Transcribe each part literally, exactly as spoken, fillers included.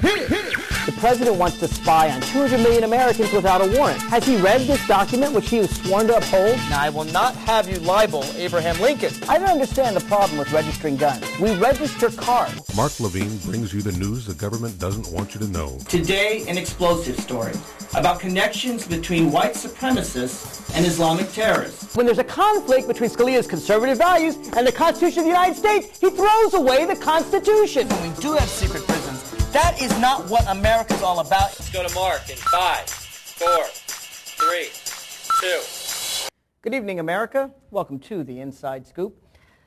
The president wants to spy on two hundred million Americans without a warrant. Has he read this document, which he was sworn to uphold? Now, I will not have you libel Abraham Lincoln. I don't understand the problem with registering guns. We register cars. Mark Levine brings you the news the government doesn't want you to know. Today, an explosive story about connections between white supremacists and Islamic terrorists. When there's a conflict between Scalia's conservative values and the Constitution of the United States, he throws away the Constitution. When we do have secret prisons, that is not what America's all about. Let's go to Mark in five, four, three, two. Good evening, America. Welcome to the Inside Scoop.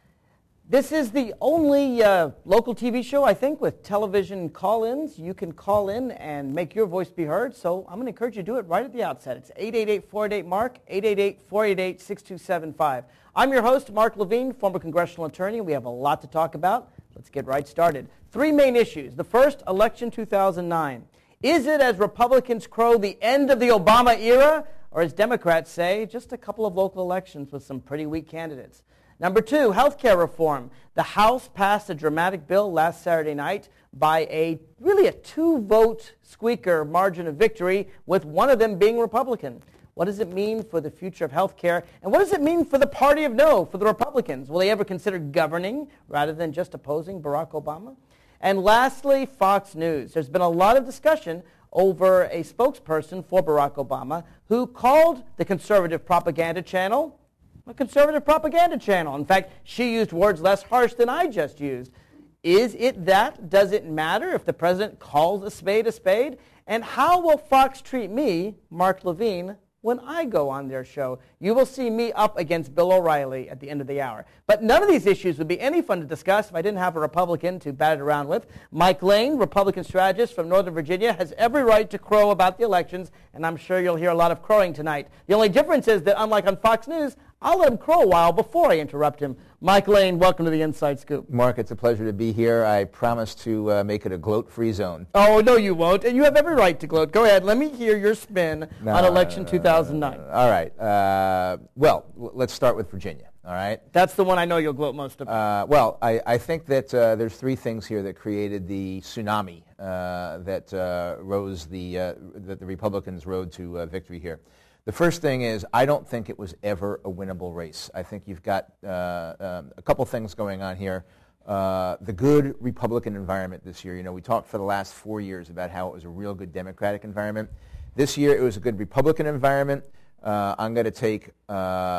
This is the only uh, local T V show, I think, with television call-ins. You can call in and make your voice be heard, so I'm going to encourage you to do it right at the outset. It's eight eight eight, four eight eight, MARK, eight eight eight, four eight eight, six two seven five. I'm your host, Mark Levine, former congressional attorney, and we have a lot to talk about. Let's get right started. Three main issues. The first, election two thousand nine. Is it, as Republicans crow, the end of the Obama era, or as Democrats say, just a couple of local elections with some pretty weak candidates? Number two, health care reform. The House passed a dramatic bill last Saturday night by a really a two-vote squeaker margin of victory, with one of them being Republican. What does it mean for the future of health care? And what does it mean for the party of no, for the Republicans? Will they ever consider governing rather than just opposing Barack Obama? And lastly, Fox News. There's been a lot of discussion over a spokesperson for Barack Obama who called the conservative propaganda channel a conservative propaganda channel. In fact, she used words less harsh than I just used. Is it that? Does it matter if the president calls a spade a spade? And how will Fox treat me, Mark Levine, when I go on their show? You will see me up against Bill O'Reilly at the end of the hour. But none of these issues would be any fun to discuss if I didn't have a Republican to bat it around with. Mike Lane, Republican strategist from Northern Virginia, has every right to crow about the elections, and I'm sure you'll hear a lot of crowing tonight. The only difference is that, unlike on Fox News, I'll let him crow a while before I interrupt him. Mike Lane, welcome to the Inside Scoop. Mark, it's a pleasure to be here. I promise to uh, make it a gloat-free zone. Oh, no, you won't. And you have every right to gloat. Go ahead. Let me hear your spin no, on election no, two thousand nine. No, no, no. All right. Uh, well, l- let's start with Virginia. All right. That's the one I know you'll gloat most about. Uh, well, I, I think that uh, there's three things here that created the tsunami uh, that uh, rose the uh, that the Republicans rode to uh, victory here. The first thing is, I don't think it was ever a winnable race. I think you've got uh, um, a couple things going on here. Uh, the good Republican environment this year. You know, we talked for the last four years about how it was a real good Democratic environment. This year, it was a good Republican environment. Uh, I'm going to take uh,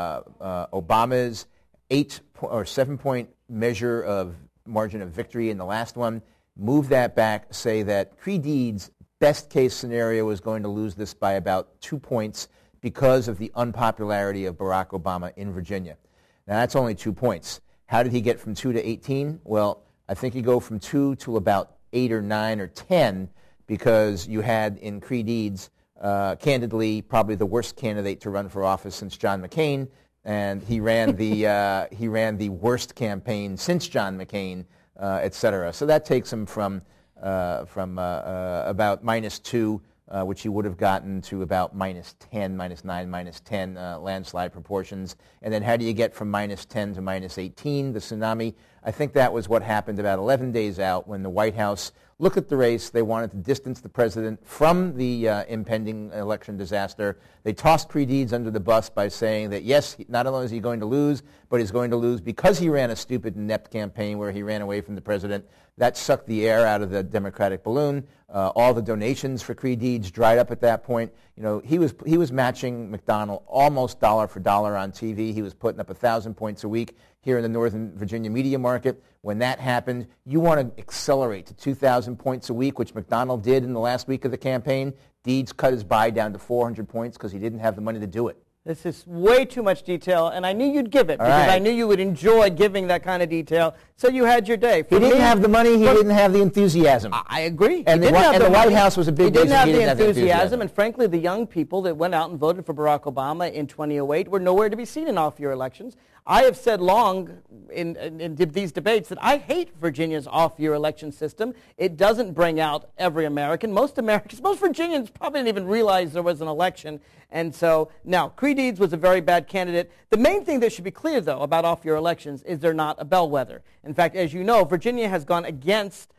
uh, Obama's eight po- or seven-point measure of margin of victory in the last one, move that back, say that Creigh Deeds' best-case scenario is going to lose this by about two points because of the unpopularity of Barack Obama in Virginia. Now, that's only two points. How did he get from two to eighteen? Well, I think you go from two to about eight or nine or ten because you had in Creigh Deeds, uh, candidly, probably the worst candidate to run for office since John McCain, and he ran the uh, he ran the worst campaign since John McCain, uh, et cetera. So that takes him from uh, from uh, uh, about minus two. Uh, which he would have gotten to about minus ten, minus nine, minus ten uh, landslide proportions. And then how do you get from minus ten to minus eighteen, the tsunami? I think that was what happened about eleven days out when the White House looked at the race. They wanted to distance the president from the uh, impending election disaster. They tossed Creigh Deeds under the bus by saying that, yes, not only is he going to lose, but he's going to lose because he ran a stupid, inept campaign where he ran away from the president. That sucked the air out of the Democratic balloon. Uh, all the donations for Creigh Deeds dried up at that point. You know, he was he was matching McDonnell almost dollar for dollar on T V. He was putting up a thousand points a week here in the Northern Virginia media market. When that happened, you want to accelerate to two thousand points a week, which McDonnell did in the last week of the campaign. Deeds cut his buy down to four hundred points because he didn't have the money to do it. This is way too much detail, and I knew you'd give it All because right. I knew you would enjoy giving that kind of detail. So you had your day. For He didn't me, have the money. He for, didn't have the enthusiasm. I I agree. And He the, didn't have and the White money. House was a big He didn't reason have he the didn't have the enthusiasm, enthusiasm. and frankly, the young people that went out and voted for Barack Obama in twenty oh eight were nowhere to be seen in off-year elections. I have said long in, in, in these debates that I hate Virginia's off-year election system. It doesn't bring out every American. Most Americans, most Virginians probably didn't even realize there was an election. And so, now, Creigh Deeds was a very bad candidate. The main thing that should be clear, though, about off-year elections is they're not a bellwether. In fact, as you know, Virginia has gone against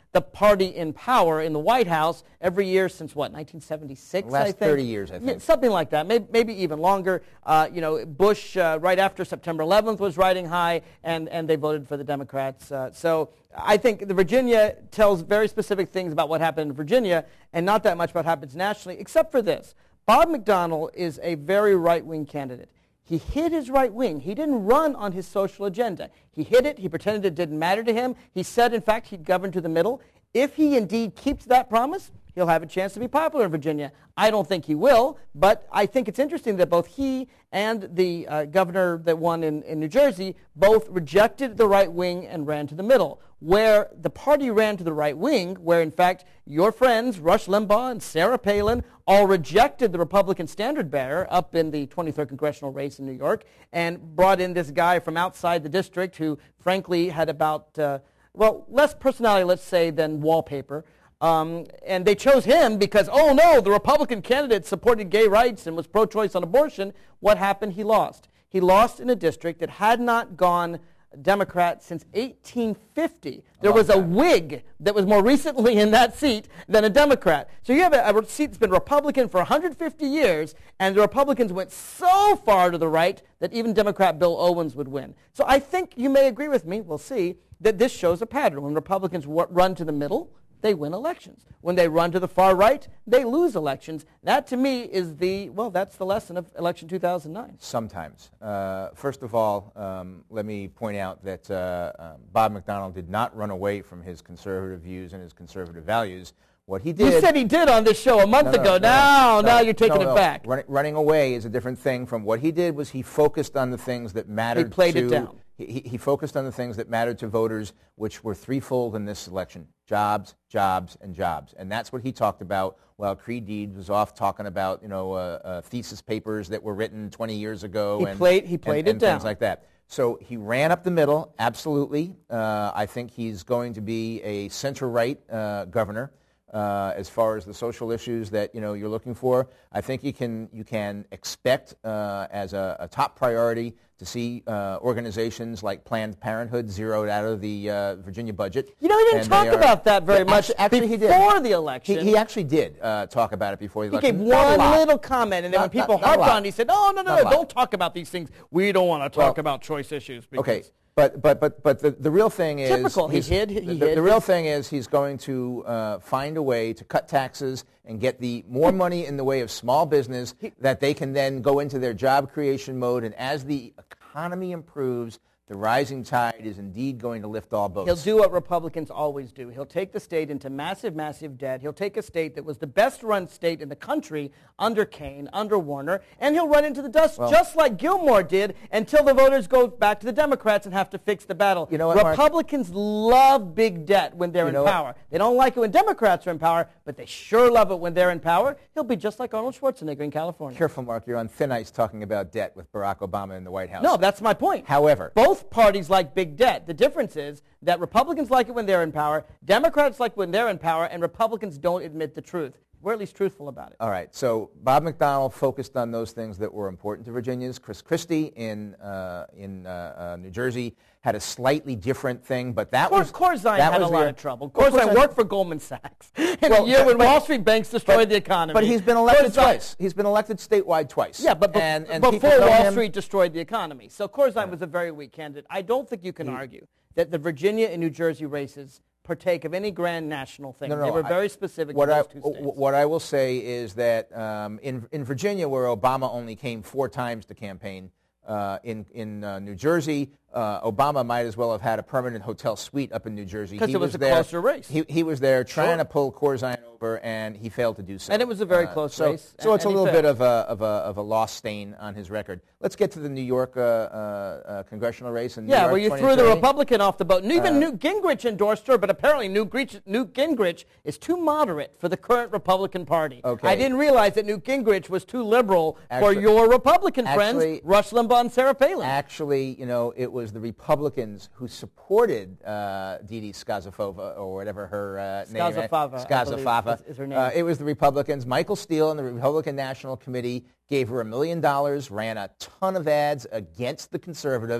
the party in power in the White House every year since, what, nineteen seventy-six, Last I think? thirty years, I think. Yeah, something like that, maybe, maybe even longer. Uh, you know, Bush, uh, right after September eleventh, was riding high, and, and they voted for the Democrats. Uh, so I think the Virginia tells very specific things about what happened in Virginia, and not that much about what happens nationally, except for this. Bob McDonnell is a very right-wing candidate. He hid his right wing. He didn't run on his social agenda. He hid it. He pretended it didn't matter to him. He said, in fact, he'd govern to the middle. If he indeed keeps that promise, he'll have a chance to be popular in Virginia. I don't think he will, but I think it's interesting that both he and the uh, governor that won in, in New Jersey both rejected the right wing and ran to the middle. Where the party ran to the right wing, where in fact your friends, Rush Limbaugh and Sarah Palin, all rejected the Republican standard bearer up in the twenty-third congressional race in New York and brought in this guy from outside the district who frankly had about, uh, well, less personality, let's say, than wallpaper. Um, and they chose him because, oh no, the Republican candidate supported gay rights and was pro-choice on abortion. What happened? He lost. He lost in a district that had not gone Democrat since eighteen fifty. There was a Whig that was more recently in that seat than a Democrat. So you have a, a seat that's been Republican for one hundred fifty years, and the Republicans went so far to the right that even Democrat Bill Owens would win. So I think you may agree with me, we'll see, that this shows a pattern. When Republicans w- run to the middle, they win elections. When they run to the far right, they lose elections. That, to me, is the, well, that's the lesson of election two thousand nine. Sometimes. Uh, first of all, um, let me point out that uh, um, Bob McDonnell did not run away from his conservative views and his conservative values. What he did... You said he did on this show a month no, no, ago. No, now, no, now you're taking no, no. it back. Run, running away is a different thing from what he did was he focused on the things that mattered He played to... it down. He, he focused on the things that mattered to voters, which were threefold in this election: jobs, jobs, and jobs. And that's what he talked about while Creed Deeds was off talking about, you know, uh, uh, thesis papers that were written twenty years ago. He and, played, he played and, it and down. things like that. So he ran up the middle, absolutely. Uh, I think he's going to be a center-right uh, governor. Uh, as far as the social issues that you know you're looking for, I think you can you can expect uh, as a, a top priority to see uh, organizations like Planned Parenthood zeroed out of the uh, Virginia budget. You know, he didn't And talk they are- about that very Yeah, much actually, actually he did. before the election. He, he actually did uh, talk about it before the He election. gave Not a one lot. little comment, and then Not- when people not- not a harped lot. on it, he said, oh, no, no, Not a no, lot. don't talk about these things. We don't want to talk Well, about choice issues. Because Okay, but but but but the, the real thing is Typical. He he's- hid- he the, hid the real his- thing is he's going to uh, find a way to cut taxes and get the more money in the way of small business that they can then go into their job creation mode. And as the economy improves, the rising tide is indeed going to lift all boats. He'll do what Republicans always do. He'll take the state into massive, massive debt. He'll take a state that was the best-run state in the country under Kane, under Warner, and he'll run into the dust Well, just like Gilmore did until the voters go back to the Democrats and have to fix the battle. You know what, Mark? Republicans love big debt when they're You in know what? power. They don't like it when Democrats are in power, but they sure love it when they're in power. He'll be just like Arnold Schwarzenegger in California. Careful, Mark. You're on thin ice talking about debt with Barack Obama in the White House. No, that's my point. However, both parties like big debt. The difference is that Republicans like it when they're in power, Democrats like when they're in power, and Republicans don't admit the truth. We're at least truthful about it. All right. So Bob McDonnell focused on those things that were important to Virginians. Chris Christie in uh, in uh, uh, New Jersey had a slightly different thing, but that Cor- was Corzine that had was a lot the- of trouble. Well, Corzine Corzine- worked for Goldman Sachs in Well, a year but- when but- Wall Street banks destroyed but- the economy. But he's been elected Corzine- twice. He's been elected statewide twice. Yeah, but be- and, and before people know Wall him- Street destroyed the economy. So Corzine was a very weak candidate. I don't think you can argue that the Virginia and New Jersey races partake of any grand national thing. No, no, they were I- very specific what to I, those two states. What I will say is that um, in, in Virginia, where Obama only came four times to campaign, uh, in, in uh, New Jersey, uh, Obama might as well have had a permanent hotel suite up in New Jersey. 'Cause He it was a there- closer race. He, he was there trying Sure. to pull Corzine over, and he failed to do so. And it was a very close so, race, So and- it's a and he little bit failed. of a, of, a, of a lost stain on his record. Let's get to the New York uh, uh, uh, congressional race. In New Yeah, York where you threw the twenty thirty. Republican off the boat. And even Uh, Newt Gingrich endorsed her, but apparently Newt Gingrich, Newt Gingrich is too moderate for the current Republican Party. Okay. I didn't realize that Newt Gingrich was too liberal Actually- for your Republican actually- friends, Rush Limbaugh and Sarah Palin. Actually, you know, it was the Republicans who supported uh, Didi Skazafova, or whatever her uh, name is. Skazafava, I Skazafava. believe is- is her name. Uh, it was the Republicans. Michael Steele and the Republican National Committee gave her a million dollars, ran a ton of ads against the conservative.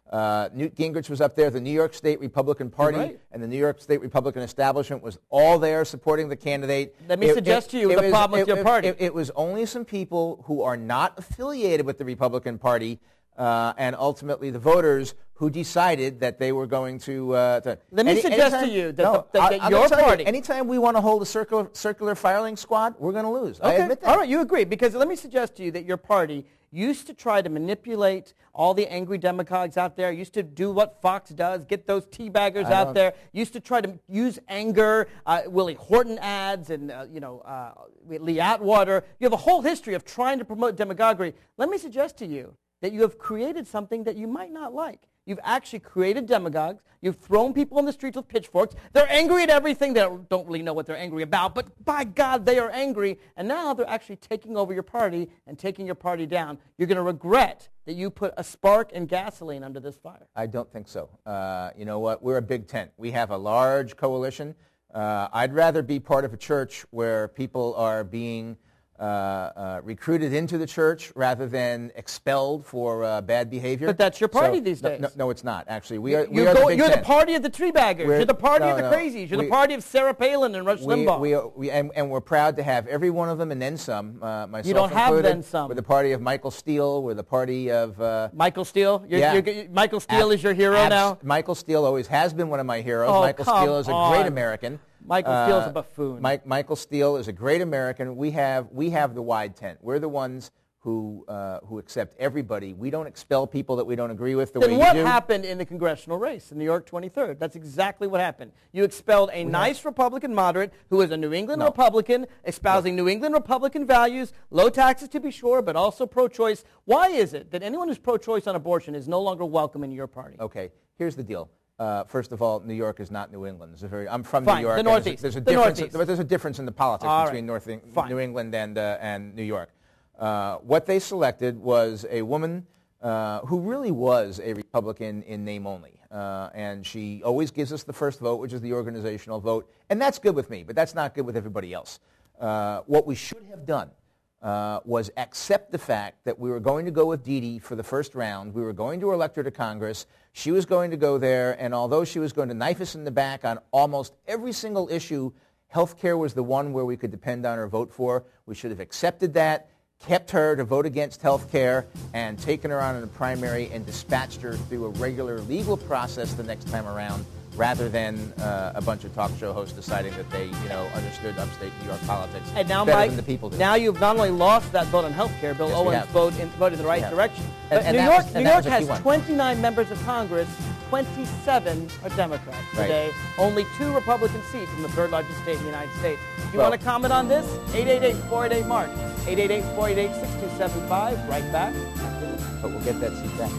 Uh, Newt Gingrich was up there. The New York State Republican Party right. and the New York State Republican establishment was all there supporting the candidate. Let me It- suggest it- to you it the was- problem with it- your it- party. It, it was only some people who are not affiliated with the Republican Party uh, and ultimately the voters who decided that they were going to... Uh, to Let me any- suggest anytime- to you that no, the- that- I- that I'm your gonna tell you, party- anytime we want to hold a circular, circular firing squad, we're going to lose. I Okay. admit that. All right, you agree. Because let me suggest to you that your party used to try to manipulate all the angry demagogues out there, used to do what Fox does, get those teabaggers I out don't- there, used to try to use anger, uh, Willie Horton ads and, uh, you know, uh, Lee Atwater. You have a whole history of trying to promote demagoguery. Let me suggest to you that you have created something that you might not like. You've actually created demagogues. You've thrown people on the streets with pitchforks. They're angry at everything. They don't, don't really know what they're angry about, but by God, they are angry. And now they're actually taking over your party and taking your party down. You're going to regret that you put a spark and gasoline under this fire. I don't think so. Uh, you know what? We're a big tent. We have a large coalition. Uh, I'd rather be part of a church where people are being uh, uh, recruited into the church rather than expelled for uh, bad behavior. But that's your party So- these no, days. No, no, it's not. Actually, we are. We You are go- the big you're tent. the party of the tree baggers. We're- You're the party no, of the no. crazies. You're We- the party of Sarah Palin and Rush We, Limbaugh. we, we, and, and we're proud to have every one of them and then some, uh, myself You don't have included. then some. We're the party of Michael Steele. We're the party of... Uh, Michael Steele? You're, yeah. you're, Michael Steele Ab- is your hero abs- now? Michael Steele always has been one of my heroes. Oh, Michael come Steele is a on. great American. Michael Uh, Steele's a buffoon. Mike, Michael Steele is a great American. We have, we have the wide tent. We're the ones who, uh, who accept everybody. We don't expel people that we don't agree with the Then way what you do. happened in the congressional race in New York twenty-third? That's exactly what happened. You expelled a nice Republican moderate who is a New England No. Republican, espousing New England Republican values, low taxes to be sure, but also pro-choice. Why is it that anyone who's pro-choice on abortion is no longer welcome in your party? Okay, here's the deal. Uh, first of all, New York is not New England. It's a very, I'm from Fine, New York. the and there's a- Northeast, There's a, the difference. Northeast. But there's a difference in the politics All between right, North, Eng- fine. New England and uh, and New York. Uh, what they selected was a woman uh, who really was a Republican in name only, uh, and she always gives us the first vote, which is the organizational vote, and that's good with me, but that's not good with everybody else. Uh, what we should have done uh, was accept the fact that we were going to go with Dee Dee for the first round. We were going to elect her to Congress. She was going to go there, and although she was going to knife us in the back on almost every single issue, health care was the one where we could depend on her vote for. We should have accepted that, kept her to vote against health care, and taken her on in the primary and dispatched her through a regular legal process the next time around, rather than uh, a bunch of talk show hosts deciding that they, you know, understood upstate New York politics And now, better Mike, than the people do. now you've not only lost that vote on health care, Bill Yes, we Owens have. vote in, vote in the right have. direction. And- But and New that York, was- New and that York was a key has one. twenty-nine members of Congress, twenty-seven are Democrats Right. today, only two Republican seats in the third largest state in the United States. If you Well- want to comment on this, eight eight eight, four eight eight, MARK, eight eight eight, four eight eight, six two seven five, right back. But we'll get that seat back.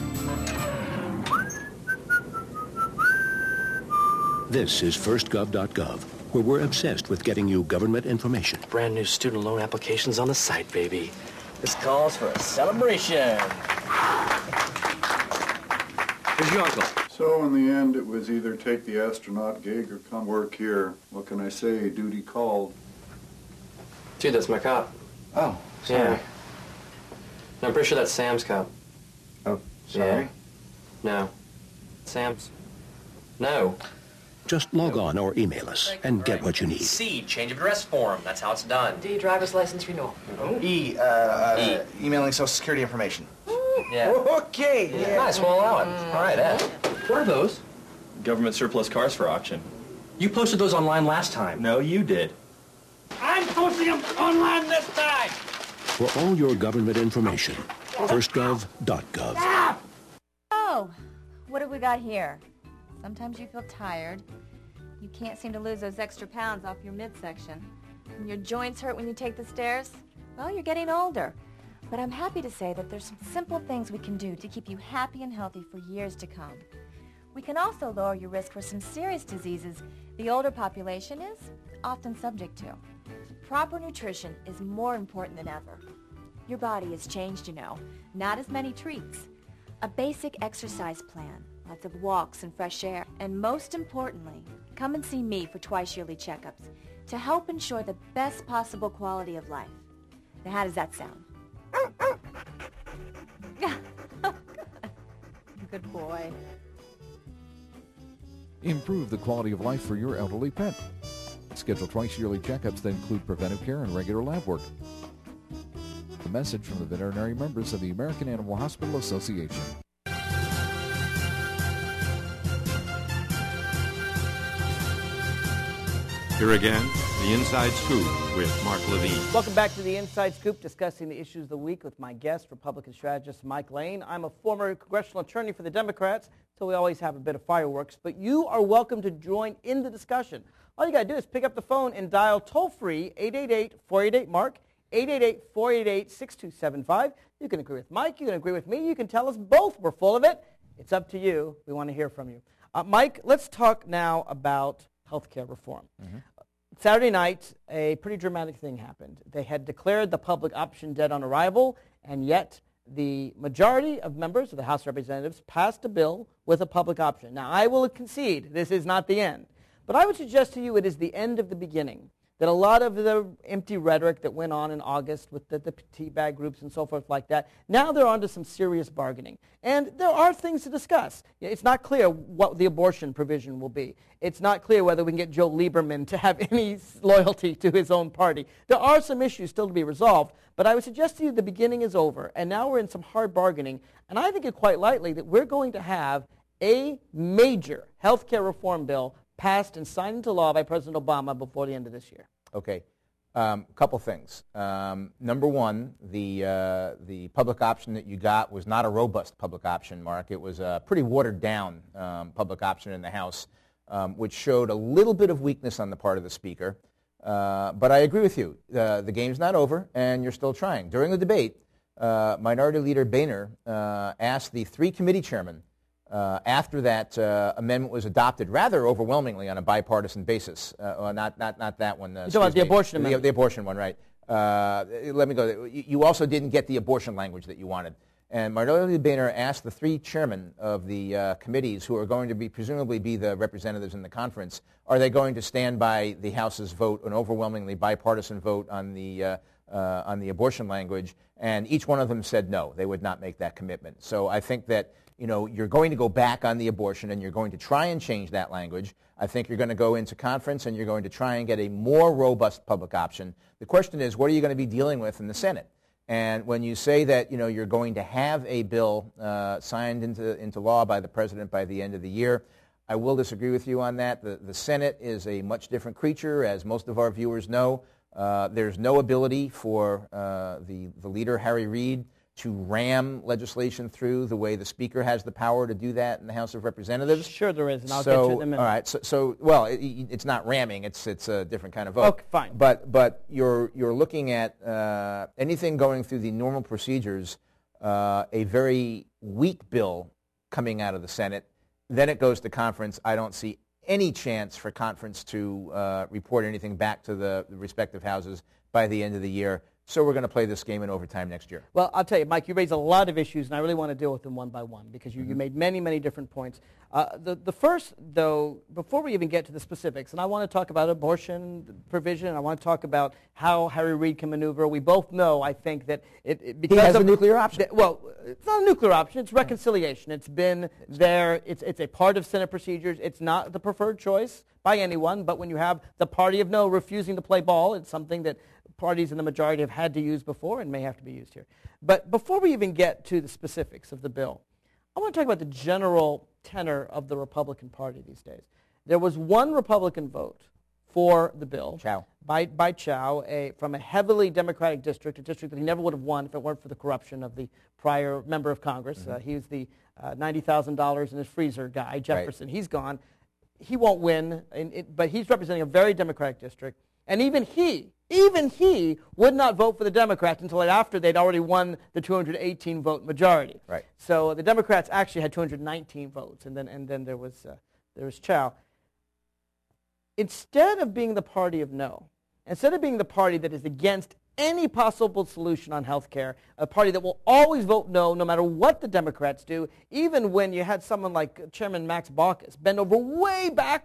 This is first gov dot gov, where we're obsessed with getting you government information. Brand new student loan applications on the site, baby. This calls for a celebration. Where's your uncle? So in the end, it was either take the astronaut gig or come work here. What can I say? Duty called. Dude, that's my cop. Oh, Yeah. No, I'm pretty sure that's Sam's cop. Oh, Yeah. No. Sam's? No. Just log on or email us and get what you need. C, change of address form. That's how it's done. D, driver's license renewal. E, uh, uh emailing social security information. Yeah. Okay. Yeah. Nice, we'll allow it. All right, Ed. What are those? Government surplus cars for auction. You posted those online last time. No, you did. I'm posting them online this time. For all your government information, first gov dot gov. Oh, what have we got here? Sometimes you feel tired. You can't seem to lose those extra pounds off your midsection. And your joints hurt when you take the stairs? Well, you're getting older. But I'm happy to say that there's some simple things we can do to keep you happy and healthy for years to come. We can also lower your risk for some serious diseases the older population is often subject to. Proper nutrition is more important than ever. Your body has changed, you know. Not as many treats. A basic exercise plan, lots of walks and fresh air, and most importantly, come and see me for twice yearly checkups to help ensure the best possible quality of life. Now, how does that sound? Good. Good boy. Improve the quality of life for your elderly pet. Schedule twice yearly checkups that include preventive care and regular lab work. A message from the veterinary members of the American Animal Hospital Association. Here again, the Inside Scoop with Mark Levine. Welcome back to the Inside Scoop, discussing the issues of the week with my guest, Republican strategist Mike Lane. I'm a former congressional attorney for the Democrats, so we always have a bit of fireworks. But you are welcome to join in the discussion. All you got to do is pick up the phone and dial toll-free eight eight eight, four eight eight, MARK, eight eight eight, four eight eight, six two seven five. You can agree with Mike. You can agree with me. You can tell us both we're full of it. It's up to you. We want to hear from you. Uh, Mike, let's talk now about health care reform. Mm-hmm. Saturday night, a pretty dramatic thing happened. They had declared the public option dead on arrival, and yet the majority of members of the House of Representatives passed a bill with a public option. Now, I will concede this is not the end, but I would suggest to you it is the end of the beginning, that a lot of the empty rhetoric that went on in August with the, the teabag groups and so forth like that, now they're on to some serious bargaining. And there are things to discuss. It's not clear what the abortion provision will be. It's not clear whether we can get Joe Lieberman to have any loyalty to his own party. There are some issues still to be resolved, but I would suggest to you the beginning is over, and now we're in some hard bargaining. And I think it quite likely that we're going to have a major health care reform bill passed and signed into law by President Obama before the end of this year. Okay. A um, couple things. Um, number one, the, uh, the public option that you got was not a robust public option, Mark. It was a pretty watered-down um, public option in the House, um, which showed a little bit of weakness on the part of the Speaker. Uh, but I agree with you. Uh, the game's not over, and you're still trying. During the debate, uh, Minority Leader Boehner uh, asked the three committee chairmen Uh, after that uh, amendment was adopted, rather overwhelmingly on a bipartisan basis. Uh, well, not, not, not that one. Uh, You're talking about the abortion amendment. The, the abortion one, right. Uh, let me go. You, you also didn't get the abortion language that you wanted. And Minority Boehner asked the three chairmen of the uh, committees, who are going to be presumably be the representatives in the conference, are they going to stand by the House's vote, an overwhelmingly bipartisan vote on the, uh, uh, on the abortion language? And each one of them said no, they would not make that commitment. So I think that you know, you're going to go back on the abortion and you're going to try and change that language. I think you're going to go into conference and you're going to try and get a more robust public option. The question is, what are you going to be dealing with in the Senate? And when you say that, you know, you're going to have a bill uh, signed into, into law by the President by the end of the year, I will disagree with you on that. The, the Senate is a much different creature, as most of our viewers know. Uh, there's no ability for uh, the, the leader, Harry Reid, to ram legislation through the way the Speaker has the power to do that in the House of Representatives. Sure there is, and I'll so, get to it in a minute. All right, so, so well, it, it's not ramming, it's, it's a different kind of vote. Okay, fine. But, but you're, you're looking at uh, anything going through the normal procedures, uh, a very weak bill coming out of the Senate, then it goes to conference. I don't see any chance for conference to uh, report anything back to the, the respective houses by the end of the year. So we're going to play this game in overtime next year. Well, I'll tell you, Mike, you raised a lot of issues, and I really want to deal with them one by one, because you, mm-hmm. you made many, many different points. Uh, the, the first, though, before we even get to the specifics, and I want to talk about abortion provision, I want to talk about how Harry Reid can maneuver. We both know, I think, that it, it because he has of, a nuclear option. Th- well, it's not a nuclear option. It's reconciliation. It's been there. It's, it's a part of Senate procedures. It's not the preferred choice by anyone, but when you have the party of no refusing to play ball, it's something that parties in the majority have had to use before and may have to be used here. But before we even get to the specifics of the bill, I want to talk about the general tenor of the Republican Party these days. There was one Republican vote for the bill Chow. by, by Chow a, from a heavily Democratic district, a district that he never would have won if it weren't for the corruption of the prior member of Congress. Mm-hmm. Uh, he was the uh, ninety thousand dollars in his freezer guy, Jefferson. Right. He's gone. He won't win, in it, but he's representing a very Democratic district. And even he, even he would not vote for the Democrats until after they'd already won the two hundred eighteen vote majority. Right. So the Democrats actually had two hundred nineteen votes, and then and then there was uh, there was Chow. Instead of being the party of no, instead of being the party that is against any possible solution on health care, a party that will always vote no no matter what the Democrats do, even when you had someone like Chairman Max Baucus bend over way backwards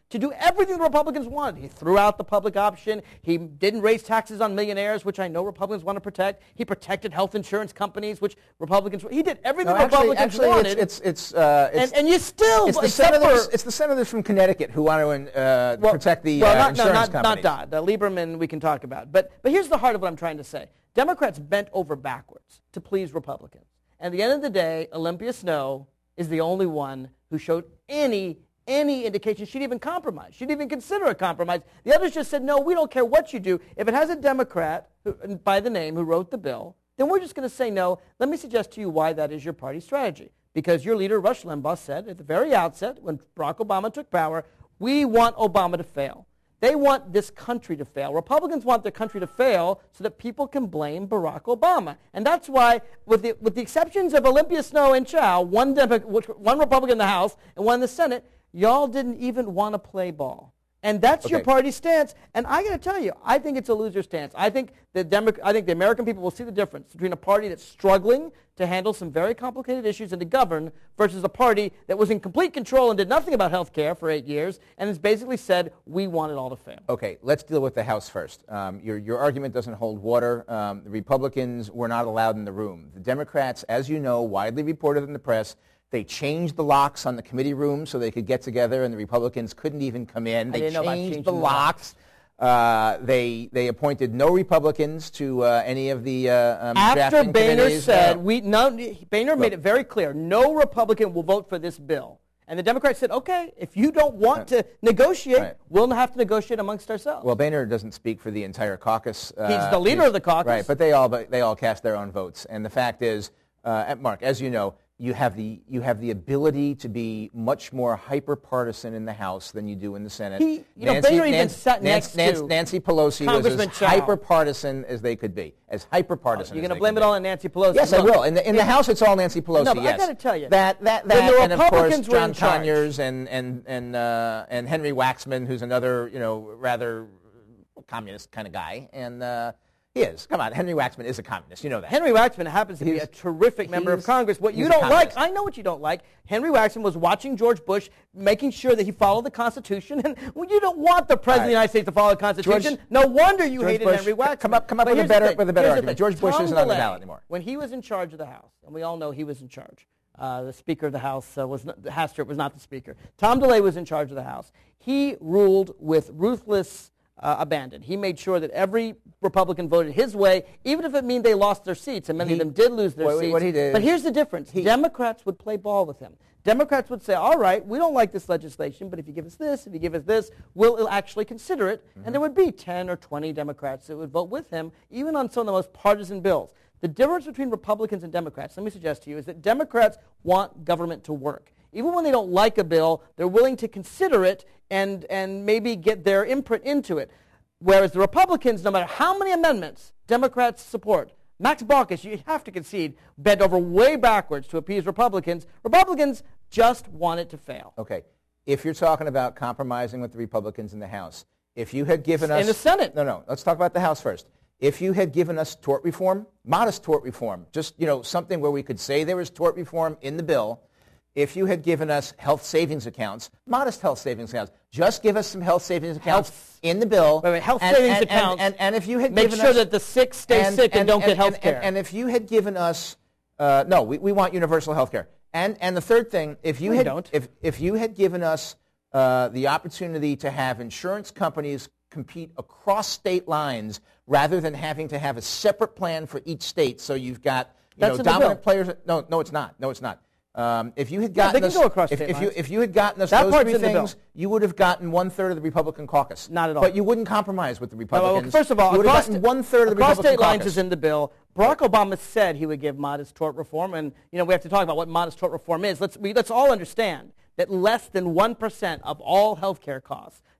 to do everything the Republicans wanted. He threw out the public option. He didn't raise taxes on millionaires, which I know Republicans want to protect. He protected health insurance companies, which Republicans, he did everything no, actually, Republicans actually wanted. It's, it's, it's, uh, it's, and, and you still, it's the, senators, it's the senators from Connecticut who want to uh, well, protect the well, uh, not, insurance no, not, companies. not Dodd. Uh, Lieberman we can talk about. But, but here's the heart of what I'm trying to say. Democrats bent over backwards to please Republicans. And at the end of the day, Olympia Snowe is the only one who showed any any indication she'd even compromise. She'd even consider a compromise. The others just said, no, we don't care what you do. If it has a Democrat who, by the name who wrote the bill, then we're just going to say no. Let me suggest to you why that is your party strategy. Because your leader, Rush Limbaugh, said at the very outset when Barack Obama took power, we want Obama to fail. They want this country to fail. Republicans want their country to fail so that people can blame Barack Obama. And that's why, with the, with the exceptions of Olympia Snowe and Chow, one, Demo- one Republican in the House and one in the Senate, y'all didn't even want to play ball. And that's Okay. your party stance. And I got to tell you, I think it's a loser stance. I think the Demo- I think the American people will see the difference between a party that's struggling to handle some very complicated issues and to govern versus a party that was in complete control and did nothing about health care for eight years and has basically said, we want it all to fail. Okay, let's deal with the House first. Um, your, your argument doesn't hold water. Um, the Republicans were not allowed in the room. The Democrats, as you know, widely reported in the press, they changed the locks on the committee room so they could get together, and the Republicans couldn't even come in. They didn't know about changed changing the the locks. Uh, they they appointed no Republicans to uh, any of the uh, um, After drafting Boehner committees. said, No. we no, Boehner made it very clear, no Republican will vote for this bill. And the Democrats said, okay, if you don't want to negotiate, Right. we'll have to negotiate amongst ourselves. Well, Boehner doesn't speak for the entire caucus. Uh, He's the leader he's- of the caucus. Right, but they all but they all cast their own votes. And the fact is, uh, Mark, as you know, you have the you have the ability to be much more hyper-partisan in the House than you do in the Senate. He, you know, Boehner even sat next Nancy, to Nancy Pelosi was Congressman as Chow. hyper-partisan as they could be, as hyper-partisan. You're as going to they blame could it be. all on Nancy Pelosi. Yes, I Look, will. In the in the if- House, it's all Nancy Pelosi. No, but I yes, gotta tell you, that that when that the and of course Republicans were John in charge- Conyers and and and uh, and Henry Waxman, who's another you know rather communist kind of guy, and uh, he is. Come on, Henry Waxman is a communist. You know that. Henry Waxman happens to be He's- a terrific member of he's- Congress. What you he's a don't like, communist. I know what you don't like. Henry Waxman was watching George Bush, making sure that he followed the Constitution. And well, you don't want the President Right. of the United States to follow the Constitution. George- no wonder you George hated Bush- Henry Waxman. come up- come up But with a here's the better- thing. with a better Here's the argument. thing. George Bush Tom isn't on the DeLay, ballot anymore. When he was in charge of the House, and we all know he was in charge, uh, the Speaker of the House uh, was not, Hastert was not the Speaker. Tom DeLay was in charge of the House. He ruled with ruthless uh, abandon. He made sure that every Republican voted his way, even if it meant they lost their seats, and many He- of them did lose their what- seats. what he did- But here's the difference. Democrats would play ball with him. Democrats would say, all right, we don't like this legislation, but if you give us this, if you give us this, we'll actually consider it. Mm-hmm. And there would be ten or twenty Democrats that would vote with him, even on some of the most partisan bills. The difference between Republicans and Democrats, let me suggest to you, is that Democrats want government to work. Even when they don't like a bill, they're willing to consider it and, and maybe get their imprint into it. Whereas the Republicans, no matter how many amendments Democrats support, Max Baucus, you have to concede, bent over way backwards to appease Republicans. Republicans just want it to fail. Okay, if you're talking about compromising with the Republicans in the House, if you had given us In the Senate. no, no, let's talk about the House first. If you had given us tort reform, modest tort reform, just you know something where we could say there was tort reform in the bill. If you had given us health savings accounts, modest health savings accounts, just give us some health savings accounts Health- in the bill. Wait, wait, health and, savings and, accounts, And, and, and if you had make given sure us, that the sick stay sick and don't get health care. And, and if you had given us, uh, no, we, we want universal health care. And and the third thing, if you We had don't. if if you had given us uh, the opportunity to have insurance companies compete across state lines rather than having to have a separate plan for each state, so you've got you That's know in the dominant bill. players. No, no, it's not. No, it's not. Um, if you had Yeah, gotten they us, can go across if, state if you lines. if you had gotten us That those part's three in the bill. things, you would have gotten one third of the Republican caucus. Not at all. But you wouldn't compromise with the Well, well, Republicans. first of all, you would across have gotten sta- one third of the across Republican state lines caucus. is in the bill. Barack Obama said he would give modest tort reform, and you know we have to talk about what modest tort reform is. Let's we, let's all understand that less than one percent of all health care costs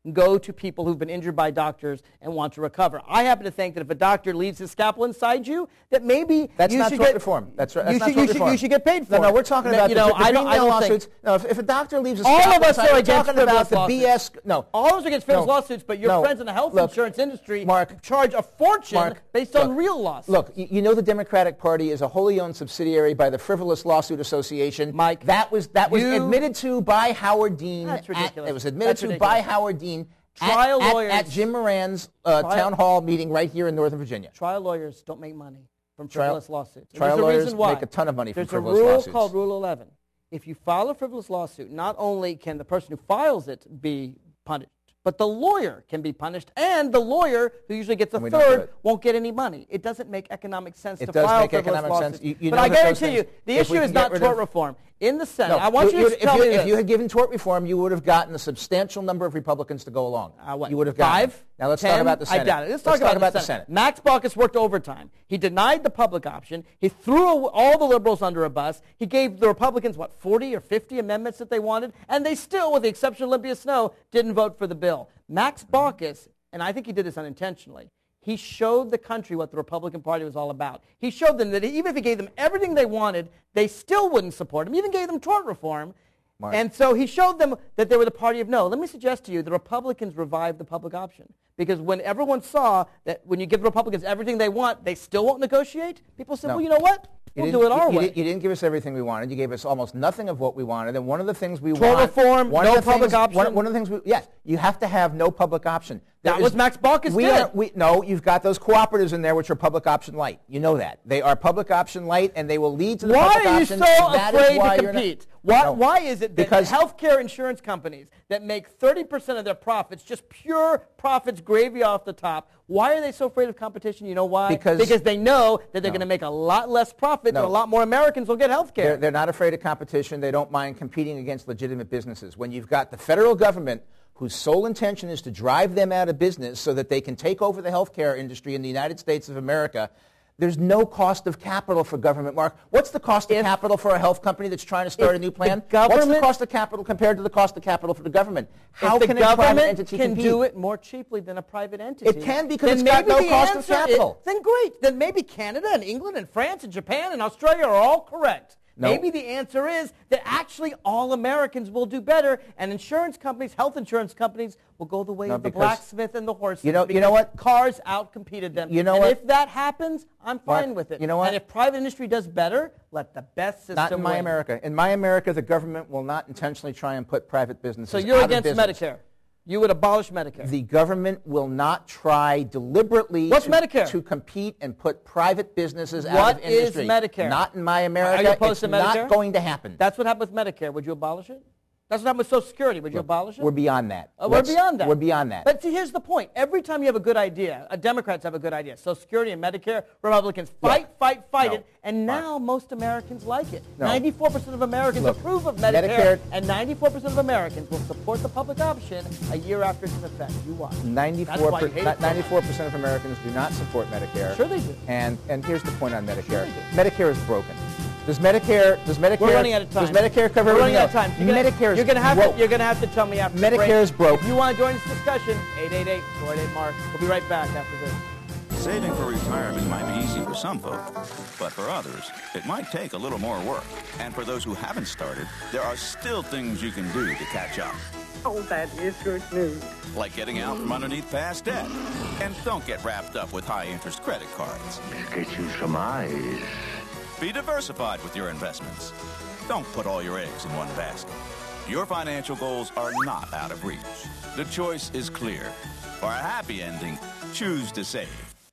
go to people who've been injured by doctors and want to recover. I happen to think that if a doctor leaves his scalpel inside you, that maybe That's you not should tort get, reform. That's right. That's you not should, tort you should, reform. you should get paid for no, it. No, we're talking about you the, know, the I don't, I email don't think lawsuits. No, if, if a doctor leaves a all scalpel of us inside, are we're against talking about frivolous the B S. lawsuits. No, all of us are against frivolous no, lawsuits, but your no, friends in the health look, insurance industry Mark, charge a fortune Mark, based look, on real lawsuits. Look, you, you know the Democratic Party is a wholly owned subsidiary by the Frivolous Lawsuit Association. Mike, that was that was you, admitted to by Howard Dean. That's ridiculous. At, it was admitted That's to ridiculous. by Howard Dean. Trial at, lawyers at, at Jim Moran's uh, trial, town hall meeting right here in Northern Virginia. Trial lawyers don't make money from Trial, frivolous lawsuits. And trial there's a lawyers reason why. make a ton of money from there's frivolous lawsuits. lawsuits. There's a rule called Rule eleven. If you file a frivolous lawsuit, not only can the person who files it be punished, but the lawyer can be punished, and the lawyer, who usually gets a And we don't do third, it. won't get any money. It doesn't make economic sense It to does file make frivolous economic lawsuits. sense. You- you but know I that those guarantee you, things- the if we issue is can get not rid tort of- reform. In the Senate, No, I want you, you to if tell you, me if this. you had given tort reform, you would have gotten a substantial number of Republicans to go along. Uh, what, you would have gotten five? them. Now let's ten? talk about the Senate. I doubt it. Let's, Let's talk, about, the the Senate. Senate. Max Baucus worked overtime. He denied the public option. He threw all the liberals under a bus. He gave the Republicans, what, forty or fifty amendments that they wanted, and they still, with the exception of Olympia Snowe, didn't vote for the bill. Max Baucus, and I think he did this unintentionally, he showed the country what the Republican Party was all about. He showed them that even if he gave them everything they wanted, they still wouldn't support him. He even gave them tort reform. Mark. And so he showed them that they were the party of no. Let me suggest to you, the Republicans revived the public option. Because when everyone saw that when you give the Republicans everything they want, they still won't negotiate, people said, No. well, you know what? You We'll didn't- do it our you, way. You, you didn't give us everything we wanted. You gave us almost nothing of what we wanted. And one of the things we Tort want... reform, one no of the public things, option. One, one of the things we... Yes, you have to have no public option. There That is- was Max Baucus we did. Are, we, no, you've got those cooperatives in there which are public option light. You know that. They are public option light, and they will lead to the Why public are you option. so and that is afraid why to you're not- compete? Why, No. why is it that Because- healthcare insurance companies that make thirty percent of their profits, just pure profits, gravy off the top, why are they so afraid of competition? You know why? Because- because they know that they're No. going to make a lot less profit No. and a lot more Americans will get health They're, care. they're not afraid of competition. They don't mind competing against legitimate businesses. When you've got the federal government whose sole intention is to drive them out of business so that they can take over the healthcare industry in the United States of America, there's no cost of capital for government, Mark. What's the cost of If- capital for a health company that's trying to start if a new the plan? What's the government- cost of capital compared to the cost of capital for the government? How if the can a private government entity can compete? do it more cheaply than a private entity, It can because then it's got maybe no the cost of answer capital. is- then great. Then maybe Canada and England and France and Japan and Australia are all correct. No. Maybe the answer is that actually all Americans will do better, and insurance companies, health insurance companies, will go the way No, of the because- blacksmith and the horses. You know- you know because what? Cars outcompeted them. You know and what? if that happens, I'm Mark, fine with it. you know what? And if private industry does better, let the best system Not in my win. America. In my America, the government will not intentionally try and put private businesses So you're out against of business. Medicare. You would abolish Medicare. The government will not try deliberately What's to, Medicare? to compete and put private businesses out What of industry. is Medicare? Not in my America. Are you opposed it's to Medicare? not going to happen. That's what happened with Medicare. Would you abolish it? That's what happened with Social Security. Would you abolish it? We're beyond that. Uh, we're Let's- beyond that. We're beyond that. But see, here's the point. Every time you have a good idea, uh, Democrats have a good idea. Social Security and Medicare, Republicans fight, Look, fight, fight no. it, and now most Americans like it. No. ninety-four percent of Americans Look, approve of Medicare, Medicare- and ninety-four percent of Americans will support the public option a year after it's in effect. You watch. That's ninety-four why you hate it so much. ninety-four percent of Americans do not support Medicare. Sure they do. And and here's the point on Medicare. Sure Medicare is broken. Does Medicare does Medicare We're running out of time. Does Medicare cover We're running everything out of else? time. You're gonna, Medicare is you're gonna have broke. to. You're gonna have to tell me after the Medicare break. is broke. If you want to join this discussion, eight eight eight, four eight eight, Mark. We'll be right back after this. Saving for retirement might be easy for some folk, but for others, it might take a little more work. And for those who haven't started, there are still things you can do to catch up. Oh, that is good news. Like getting out from underneath past debt. And don't get wrapped up with high-interest credit cards. Get you some eyes. Be diversified with your investments. Don't put all your eggs in one basket. Your financial goals are not out of reach. The choice is clear. For a happy ending, choose to save.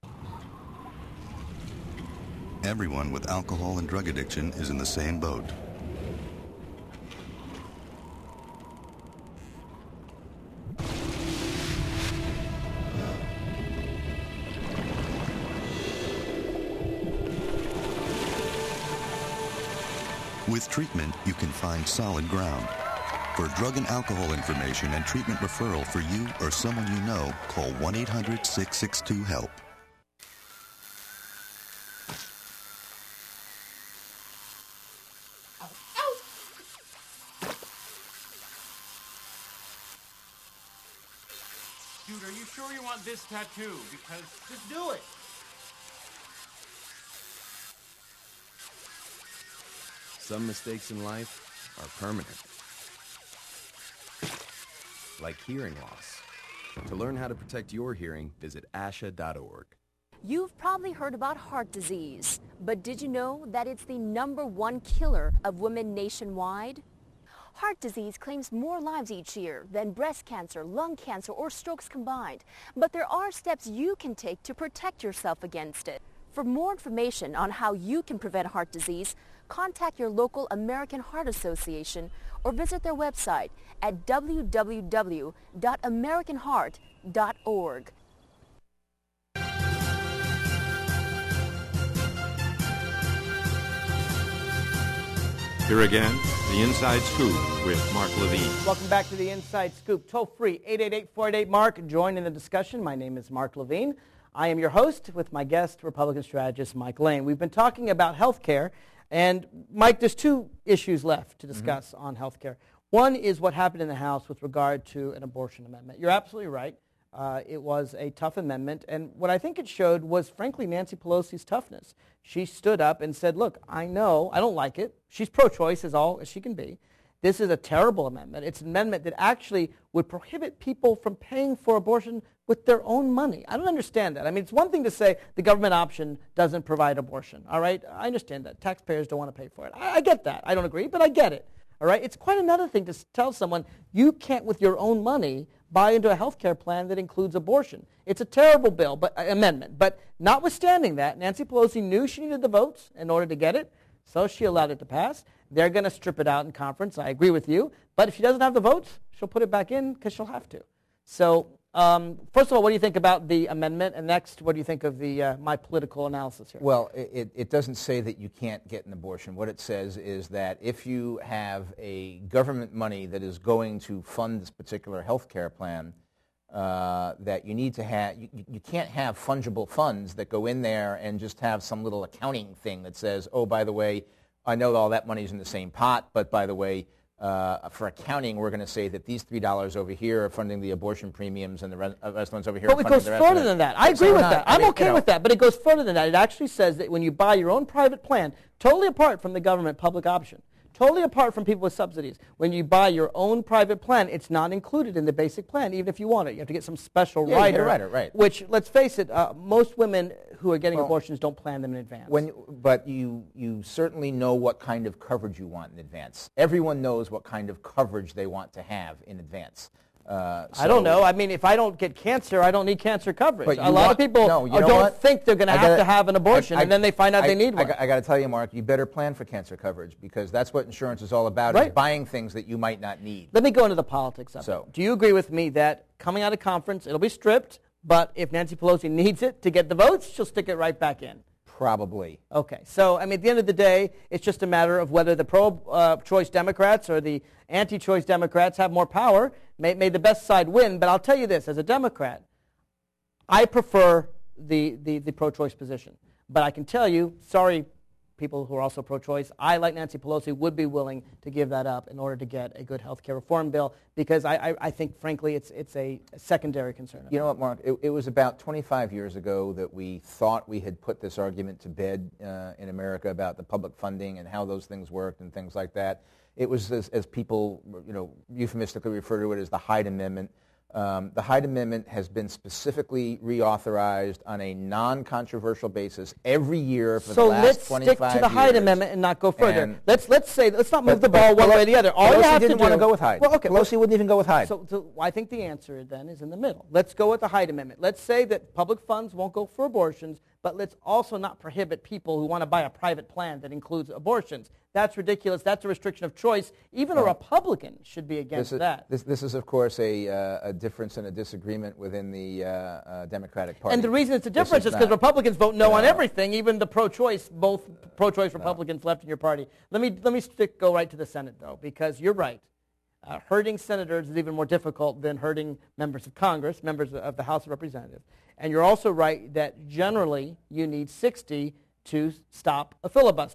Everyone with alcohol and drug addiction is in the same boat. With treatment, you can find solid ground. For drug and alcohol information and treatment referral for you or someone you know, call one eight hundred, six six two, HELP. Dude, are you sure you want this tattoo? Because just do it. Some mistakes in life are permanent. Like hearing loss. To learn how to protect your hearing, visit A S H A dot org. You've probably heard about heart disease, but did you know that it's the number one killer of women nationwide? Heart disease claims more lives each year than breast cancer, lung cancer, or strokes combined. But there are steps you can take to protect yourself against it. For more information on how you can prevent heart disease, contact your local American Heart Association or visit their website at w w w dot american heart dot org. Here again, the Inside Scoop with Mark Levine. Welcome back to the Inside Scoop. Toll free, eight eight eight, four eight eight, MARK. Join in the discussion. My name is Mark Levine. I am your host with my guest, Republican strategist Mike Lane. We've been talking about health care. And, Mike, there's two issues left to discuss mm-hmm. on health care. One is what happened in the House with regard to an abortion amendment. You're absolutely right. Uh, it was a tough amendment. And what I think it showed was, frankly, Nancy Pelosi's toughness. She stood up and said, look, I know, I don't like it. She's pro-choice as all as she can be. This is a terrible amendment. It's an amendment that actually would prohibit people from paying for abortion with their own money. I don't understand that. I mean, it's one thing to say the government option doesn't provide abortion, all right? I understand that. Taxpayers don't want to pay for it. I, I get that. I don't agree, but I get it, all right? It's quite another thing to tell someone you can't, with your own money, buy into a health care plan that includes abortion. It's a terrible bill, but uh, amendment. But notwithstanding that, Nancy Pelosi knew she needed the votes in order to get it, so she allowed it to pass. They're going to strip it out in conference. I agree with you. But if she doesn't have the votes, she'll put it back in because she'll have to. So um, first of all, what do you think about the amendment? And next, what do you think of the uh, my political analysis here? Well, it, it doesn't say that you can't get an abortion. What it says is that if you have a government money that is going to fund this particular health care plan, uh, that you need to have, you, you can't have fungible funds that go in there and just have some little accounting thing that says, oh, by the way, I know all that money's in the same pot, but by the way, uh, for accounting, we're going to say that these three dollars over here are funding the abortion premiums and the rest uh, ones over here but are it funding goes the rest further of it. than that. I So agree with not, that. I I'm mean, okay you know, with that, but it goes further than that. It actually says that when you buy your own private plan, totally apart from the government public option, totally apart from people with subsidies, when you buy your own private plan, it's not included in the basic plan, even if you want it. You have to get some special Yeah, you rider, get a rider, right. which, let's face it, uh, most women who are getting Well, abortions don't plan them in advance. When, but you, you certainly know what kind of coverage you want in advance. Everyone knows what kind of coverage they want to have in advance. Uh, I don't so- know. I mean, if I don't get cancer, I don't need cancer coverage. But A you lot want- of people no, you uh, know don't what? think they're going to I have gotta- to have an abortion, I- and then they find out I, they need one. I, I got to tell you, Mark, you better plan for cancer coverage because that's what insurance is all about, Right. is buying things that you might not need. Let me go into the politics of So- it. Do you agree with me that coming out of conference, it'll be stripped, but if Nancy Pelosi needs it to get the votes, she'll stick it right back in? Probably. Okay. So, I mean, at the end of the day, it's just a matter of whether the pro-choice uh, Democrats or the anti-choice Democrats have more power. May, may the best side win. But I'll tell you this, as a Democrat, I prefer the, the, the pro-choice position. But I can tell you, sorry, people who are also pro-choice, I, like Nancy Pelosi, would be willing to give that up in order to get a good health care reform bill because I, I, I think, frankly, it's, it's a secondary concern. You know what, Mark? It, it was about twenty-five years ago that we thought we had put this argument to bed uh, in America about the public funding and how those things worked and things like that. It was, as, as people, you know, euphemistically refer to it as the Hyde Amendment. Um, the Hyde Amendment has been specifically reauthorized on a non-controversial basis every year for so the last let's twenty-five stick to the years. Hyde Amendment and not go further. And let's let's say let's not move But- the ball but one Pelo- way or the other. All you Pelosi have didn't to want do, to go with Hyde. Well, okay, Pelosi but- wouldn't even go with Hyde. So, so I think the answer then is in the middle. Let's go with the Hyde Amendment. Let's say that public funds won't go for abortions, but let's also not prohibit people who want to buy a private plan that includes abortions. That's ridiculous. That's a restriction of choice. Even a Well, Republican should be against This is, that. this, this is, of course, a, uh, a difference and a disagreement within the uh, uh, Democratic Party. And the reason it's a This difference is is because not. Republicans vote no, on No. everything, even the pro-choice, both pro-choice Republicans left in your party. Let me let me stick go right to the Senate though, because you're right. Uh, hurting senators is even more difficult than hurting members of Congress, members of the House of Representatives. And you're also right that generally you need sixty to stop a filibuster.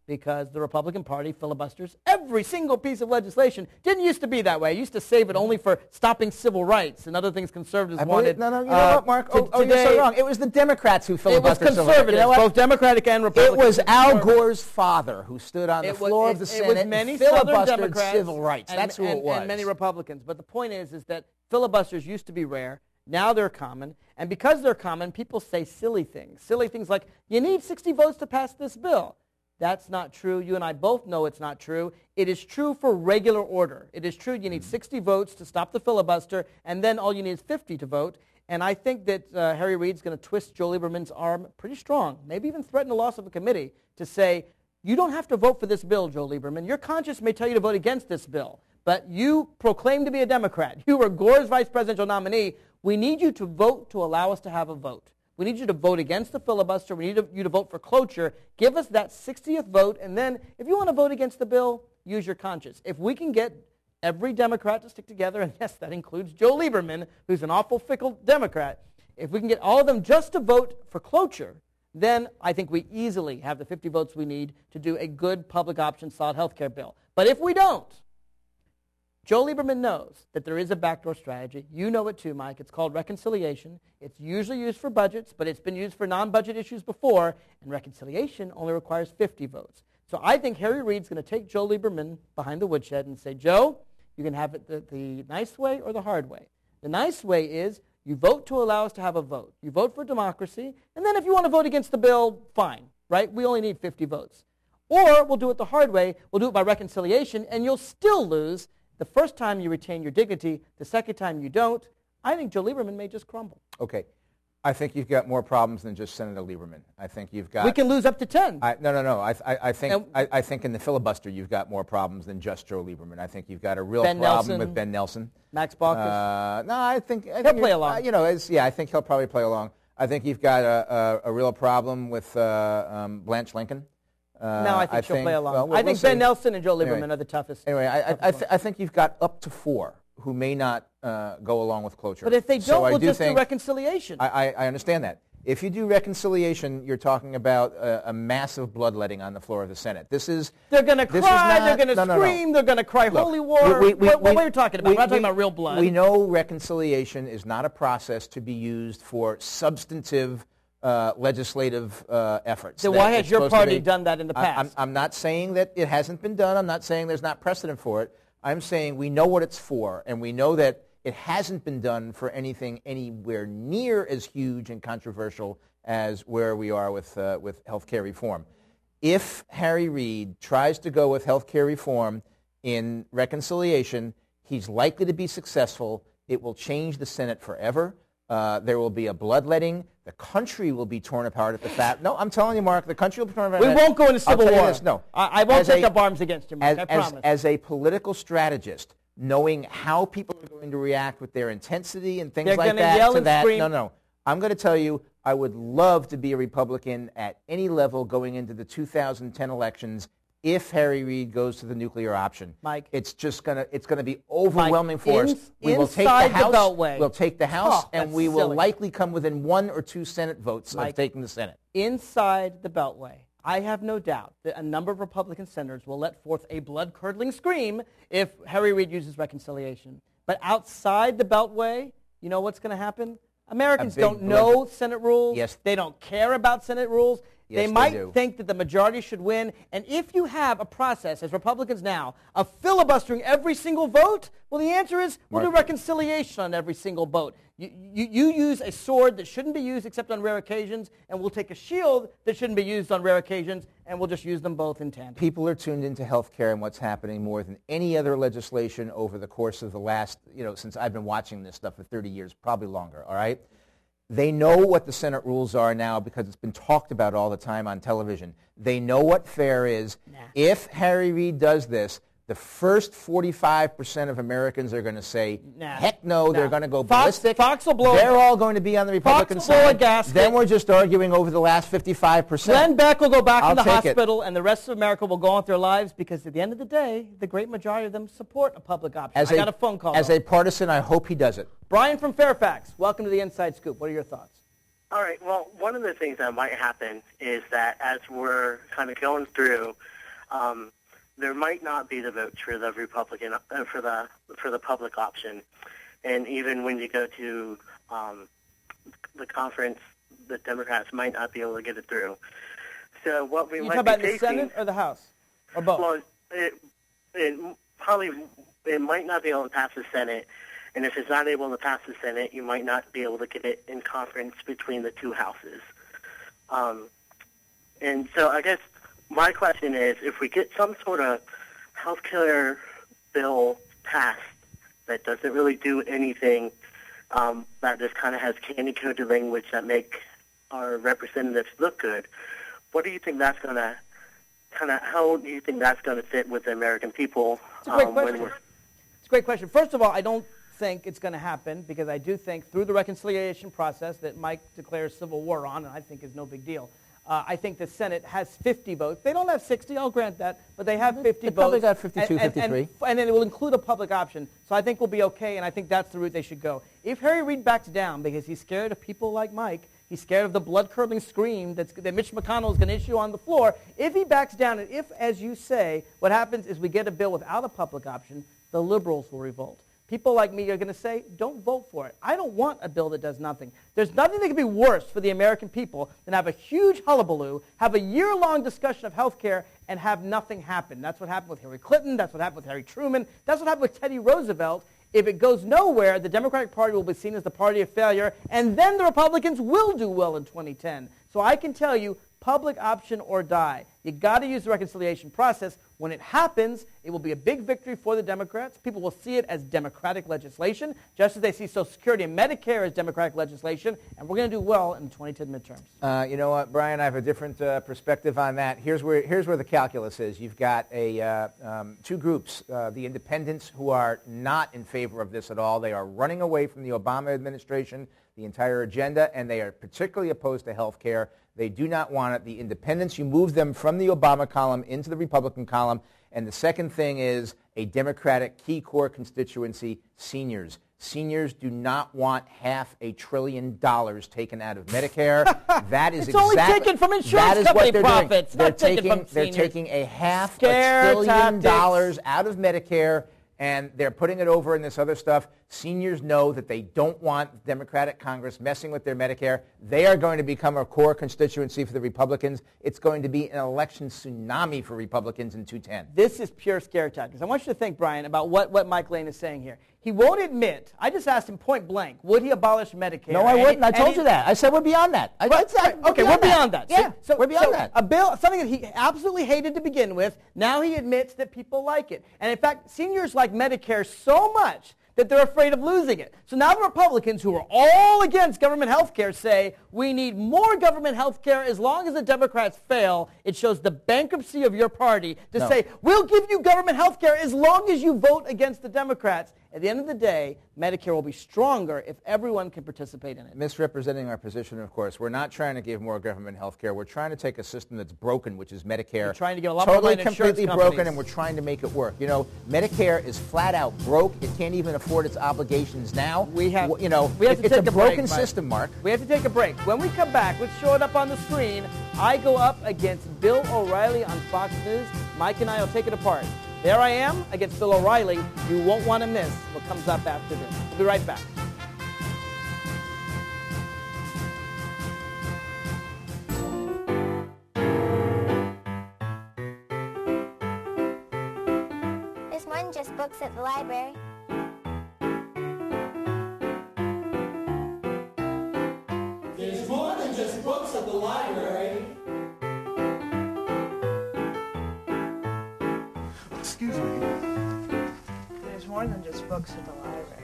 because the Republican Party filibusters every single piece of legislation. Didn't used to be that way. It used to save it only for stopping civil rights and other things conservatives I wanted. Believe, no, no, you uh, know what, Mark? Oh, oh, you're so wrong. It was the Democrats who filibustered. It was conservatives, you know both Democratic and Republican. It was Al Gore's father who stood on the It was- floor it- of the it Senate was and many Southern filibustered Democrats civil rights. and- That's who and- it was. And many Republicans. But the point is, is that filibusters used to be rare. Now they're common. And because they're common, people say silly things. Silly things like, you need sixty votes to pass this bill. That's not true. You and I both know it's not true. It is true for regular order. It is true you need sixty votes to stop the filibuster, and then all you need is fifty to vote. And I think that uh, Harry Reid's going to twist Joe Lieberman's arm pretty strong, maybe even threaten the loss of a committee to say, you don't have to vote for this bill, Joe Lieberman. Your conscience may tell you to vote against this bill, but you proclaim to be a Democrat. You were Gore's vice presidential nominee. We need you to vote to allow us to have a vote. We need you to vote against the filibuster. We need to, you to vote for cloture. Give us that sixtieth vote, and then if you want to vote against the bill, use your conscience. If we can get every Democrat to stick together, and yes, that includes Joe Lieberman, who's an awful fickle Democrat, if we can get all of them just to vote for cloture, then I think we easily have the fifty votes we need to do a good public option solid health care bill. But if we don't, Joe Lieberman knows that there is a backdoor strategy. You know it too, Mike. It's called reconciliation. It's usually used for budgets, but it's been used for non-budget issues before, and reconciliation only requires fifty votes. So I think Harry Reid's going to take Joe Lieberman behind the woodshed and say, Joe, you can have it the, the nice way or the hard way. The nice way is you vote to allow us to have a vote. You vote for democracy, and then if you want to vote against the bill, fine, right? We only need fifty votes. Or we'll do it the hard way. We'll do it by reconciliation, and you'll still lose. The first time you retain your dignity, the second time you don't. I think Joe Lieberman may just crumble. Okay. I think you've got more problems than just Senator Lieberman. I think you've got... We can lose up to ten. I, no, no, no. I, I, I think And- I, I think in the filibuster you've got more problems than just Joe Lieberman. I think you've got a real Ben problem Nelson, with Ben Nelson. Max Baucus. Uh, no, I think... I He'll think play you're- along. Uh, you know, it's, yeah, I think he'll probably play along. I think you've got a, a, a real problem with uh, um, Blanche Lincoln. Uh, no, I think she'll play along. well, we'll- I we'll think Ben see. Nelson and Joe Lieberman Anyway. are the toughest. Anyway, I, I, toughest I, th- ones. I think you've got up to four who may not uh, go along with cloture. But if they So don't, I we'll do just do think- reconciliation. I, I, I understand that. If you do reconciliation, you're talking about a, a massive bloodletting on the floor of the Senate. This is They're going to this is cry, not- they're going to no, no, no. scream, they're going to cry Look, holy war. we- we- what, what we- are you talking about? we- We're not talking we- about real blood. We know reconciliation is not a process to be used for substantive uh, legislative uh, efforts. Then That why has it's your supposed to party be- done that in the I- past? I'm, I'm not saying that it hasn't been done. I'm not saying there's not precedent for it. I'm saying we know what it's for, and we know that it hasn't been done for anything anywhere near as huge and controversial as where we are with, uh, with health care reform. If Harry Reid tries to go with health care reform in reconciliation, he's likely to be successful. It will change the Senate forever. Uh, there will be a bloodletting. The country will be torn apart at the fat. No, I'm telling you, Mark, the country will be torn apart. We won't go into I'll civil tell you war. this, no. I, I won't As take a- up arms against you, Mike. as, I as, promise. as a political strategist, knowing how people are going to react with their intensity and things They're like gonna that yell to and that, scream. no, no. I'm going to tell you, I would love to be a Republican at any level going into the two thousand ten elections if Harry Reid goes to the nuclear option. Mike. It's just going to, it's going to be overwhelming for us. ins- We will take the inside the House. Beltway. We'll take the House, Oh, and that's we will silly. likely come within one or two Senate votes Mike. of taking the Senate. Inside the Beltway, I have no doubt that a number of Republican senators will let forth a blood-curdling scream if Harry Reid uses reconciliation. But outside the Beltway, you know what's going to happen? Americans big don't blood- know Senate rules. Yes. They don't care about Senate rules. Yes, they they might do. think that the majority should win. And if you have a process, as Republicans now, of filibustering every single vote, well, the answer is we'll do Mark. reconciliation on every single vote. You, you, you use a sword that shouldn't be used except on rare occasions, and we'll take a shield that shouldn't be used on rare occasions, and we'll just use them both in tandem. People are tuned into health care and what's happening more than any other legislation over the course of the last, you know, since I've been watching this stuff for thirty years, probably longer, all right? They know what the Senate rules are now because it's been talked about all the time on television. They know what fair is. Nah. If Harry Reid does this, the first forty-five percent of Americans are going to say, Nah. heck no, Nah. they're going to go Fox- ballistic. Fox will blow- They're all going to be on the Republican will blow a side. gasket. Then we're just arguing over the last fifty-five percent. Glenn Beck will go back I'll in the take it. hospital, and the rest of America will go on with their lives because at the end of the day, the great majority of them support a public option. As I a, got a phone call. As though. a partisan, I hope he does it. Brian from Fairfax, welcome to the Inside Scoop. What are your thoughts? All right. Well, one of the things that might happen is that as we're kind of going through um, there might not be the votes for the Republican uh, for the for the public option, and even when you go to um, the conference, the Democrats might not be able to get it through. So what we You might talk be about the facing, Senate or the House, or both? Well, it, it probably it might not be able to pass the Senate, and if it's not able to pass the Senate, you might not be able to get it in conference between the two houses. Um, and so I guess my question is, if we get some sort of health care bill passed that doesn't really do anything, um, that just kind of has candy-coated language that make our representatives look good, what do you think that's going to kind of, how do you think that's going to fit with the American people? It's a great um, question. when we're, It's a great question. First of all, I don't think it's going to happen because I do think through the reconciliation process that Mike declares civil war on, and I think is no big deal. Uh, I think the Senate has fifty votes. They don't have sixty, I'll grant that, but they have fifty They votes. probably got fifty-two, and, and, fifty-three. And, and then it will include a public option. So I think we'll be okay, and I think that's the route they should go. If Harry Reid backs down because he's scared of people like Mike, he's scared of the blood-curdling scream that's, that Mitch McConnell is going to issue on the floor, if he backs down, and if, as you say, what happens is we get a bill without a public option, the liberals will revolt. People like me are going to say, don't vote for it. I don't want a bill that does nothing. There's nothing that can be worse for the American people than have a huge hullabaloo, have a year-long discussion of health care, and have nothing happen. That's what happened with Hillary Clinton. That's what happened with Harry Truman. That's what happened with Teddy Roosevelt. If it goes nowhere, the Democratic Party will be seen as the party of failure, and then the Republicans will do well in twenty ten. So I can tell you, public option or die. You got to use the reconciliation process. When it happens, it will be a big victory for the Democrats. People will see it as Democratic legislation, just as they see Social Security and Medicare as Democratic legislation, and we're going to do well in the twenty ten midterms. Uh, you know what, Brian, I have a different uh, perspective on that. Here's where, here's where the calculus is. You've got a, uh, um, two groups, uh, the independents who are not in favor of this at all. They are running away from the Obama administration, the entire agenda, and they are particularly opposed to health care. They do not want it. The independents, you move them from the Obama column into the Republican column. And the second thing is a Democratic key core constituency, seniors. Seniors do not want half a trillion dollars taken out of Medicare. That is it's exactly only taken from insurance that is company what they're profits, doing. They're not taken taking from they're seniors. taking a half Scare a trillion tactics. dollars out of Medicare, and they're putting it over in this other stuff. Seniors know that they don't want Democratic Congress messing with their Medicare. They are going to become a core constituency for the Republicans. It's going to be an election tsunami for Republicans in two ten. This is pure scare tactics. I want you to think, Brian, about what, what Mike Lane is saying here. He won't admit, I just asked him point blank, would he abolish Medicare? No, I And wouldn't. he- I and told he- you that. I said we're beyond that. I, Right, I, right. Okay, we're beyond that. Yeah, So, we're beyond so that. A bill, something that he absolutely hated to begin with, now he admits that people like it. And in fact, seniors like Medicare so much that they're afraid of losing it. So now the Republicans, who are all against government health care, say we need more government health care as long as the Democrats fail. It shows the bankruptcy of your party to No. say we'll give you government health care as long as you vote against the Democrats. At the end of the day, Medicare will be stronger if everyone can participate in it. Misrepresenting our position, of course. We're not trying to give more government health care. We're trying to take a system that's broken, which is Medicare. You're trying to give a lot more totally money to insurance completely companies. broken, and we're trying to make it work. You know, Medicare is flat out broke. It can't even afford its obligations now. We have, W- you know, we have it- to it's take a broken break, Mike. system, Mark. We have to take a break. When we come back, let's show it up on the screen. I go up against Bill O'Reilly on Fox News. Mike and I will take it apart. There I am against Bill O'Reilly. You won't want to miss what comes up after this. We'll be right back. There's more than just books at the library. There's more than just books at the library. Excuse me. There's more than just books at the library.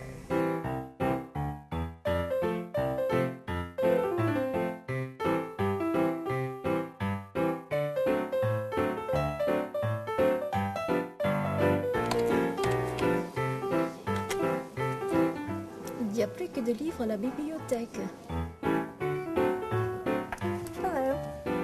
Il y a plus que de livres à la bibliothèque. Hello.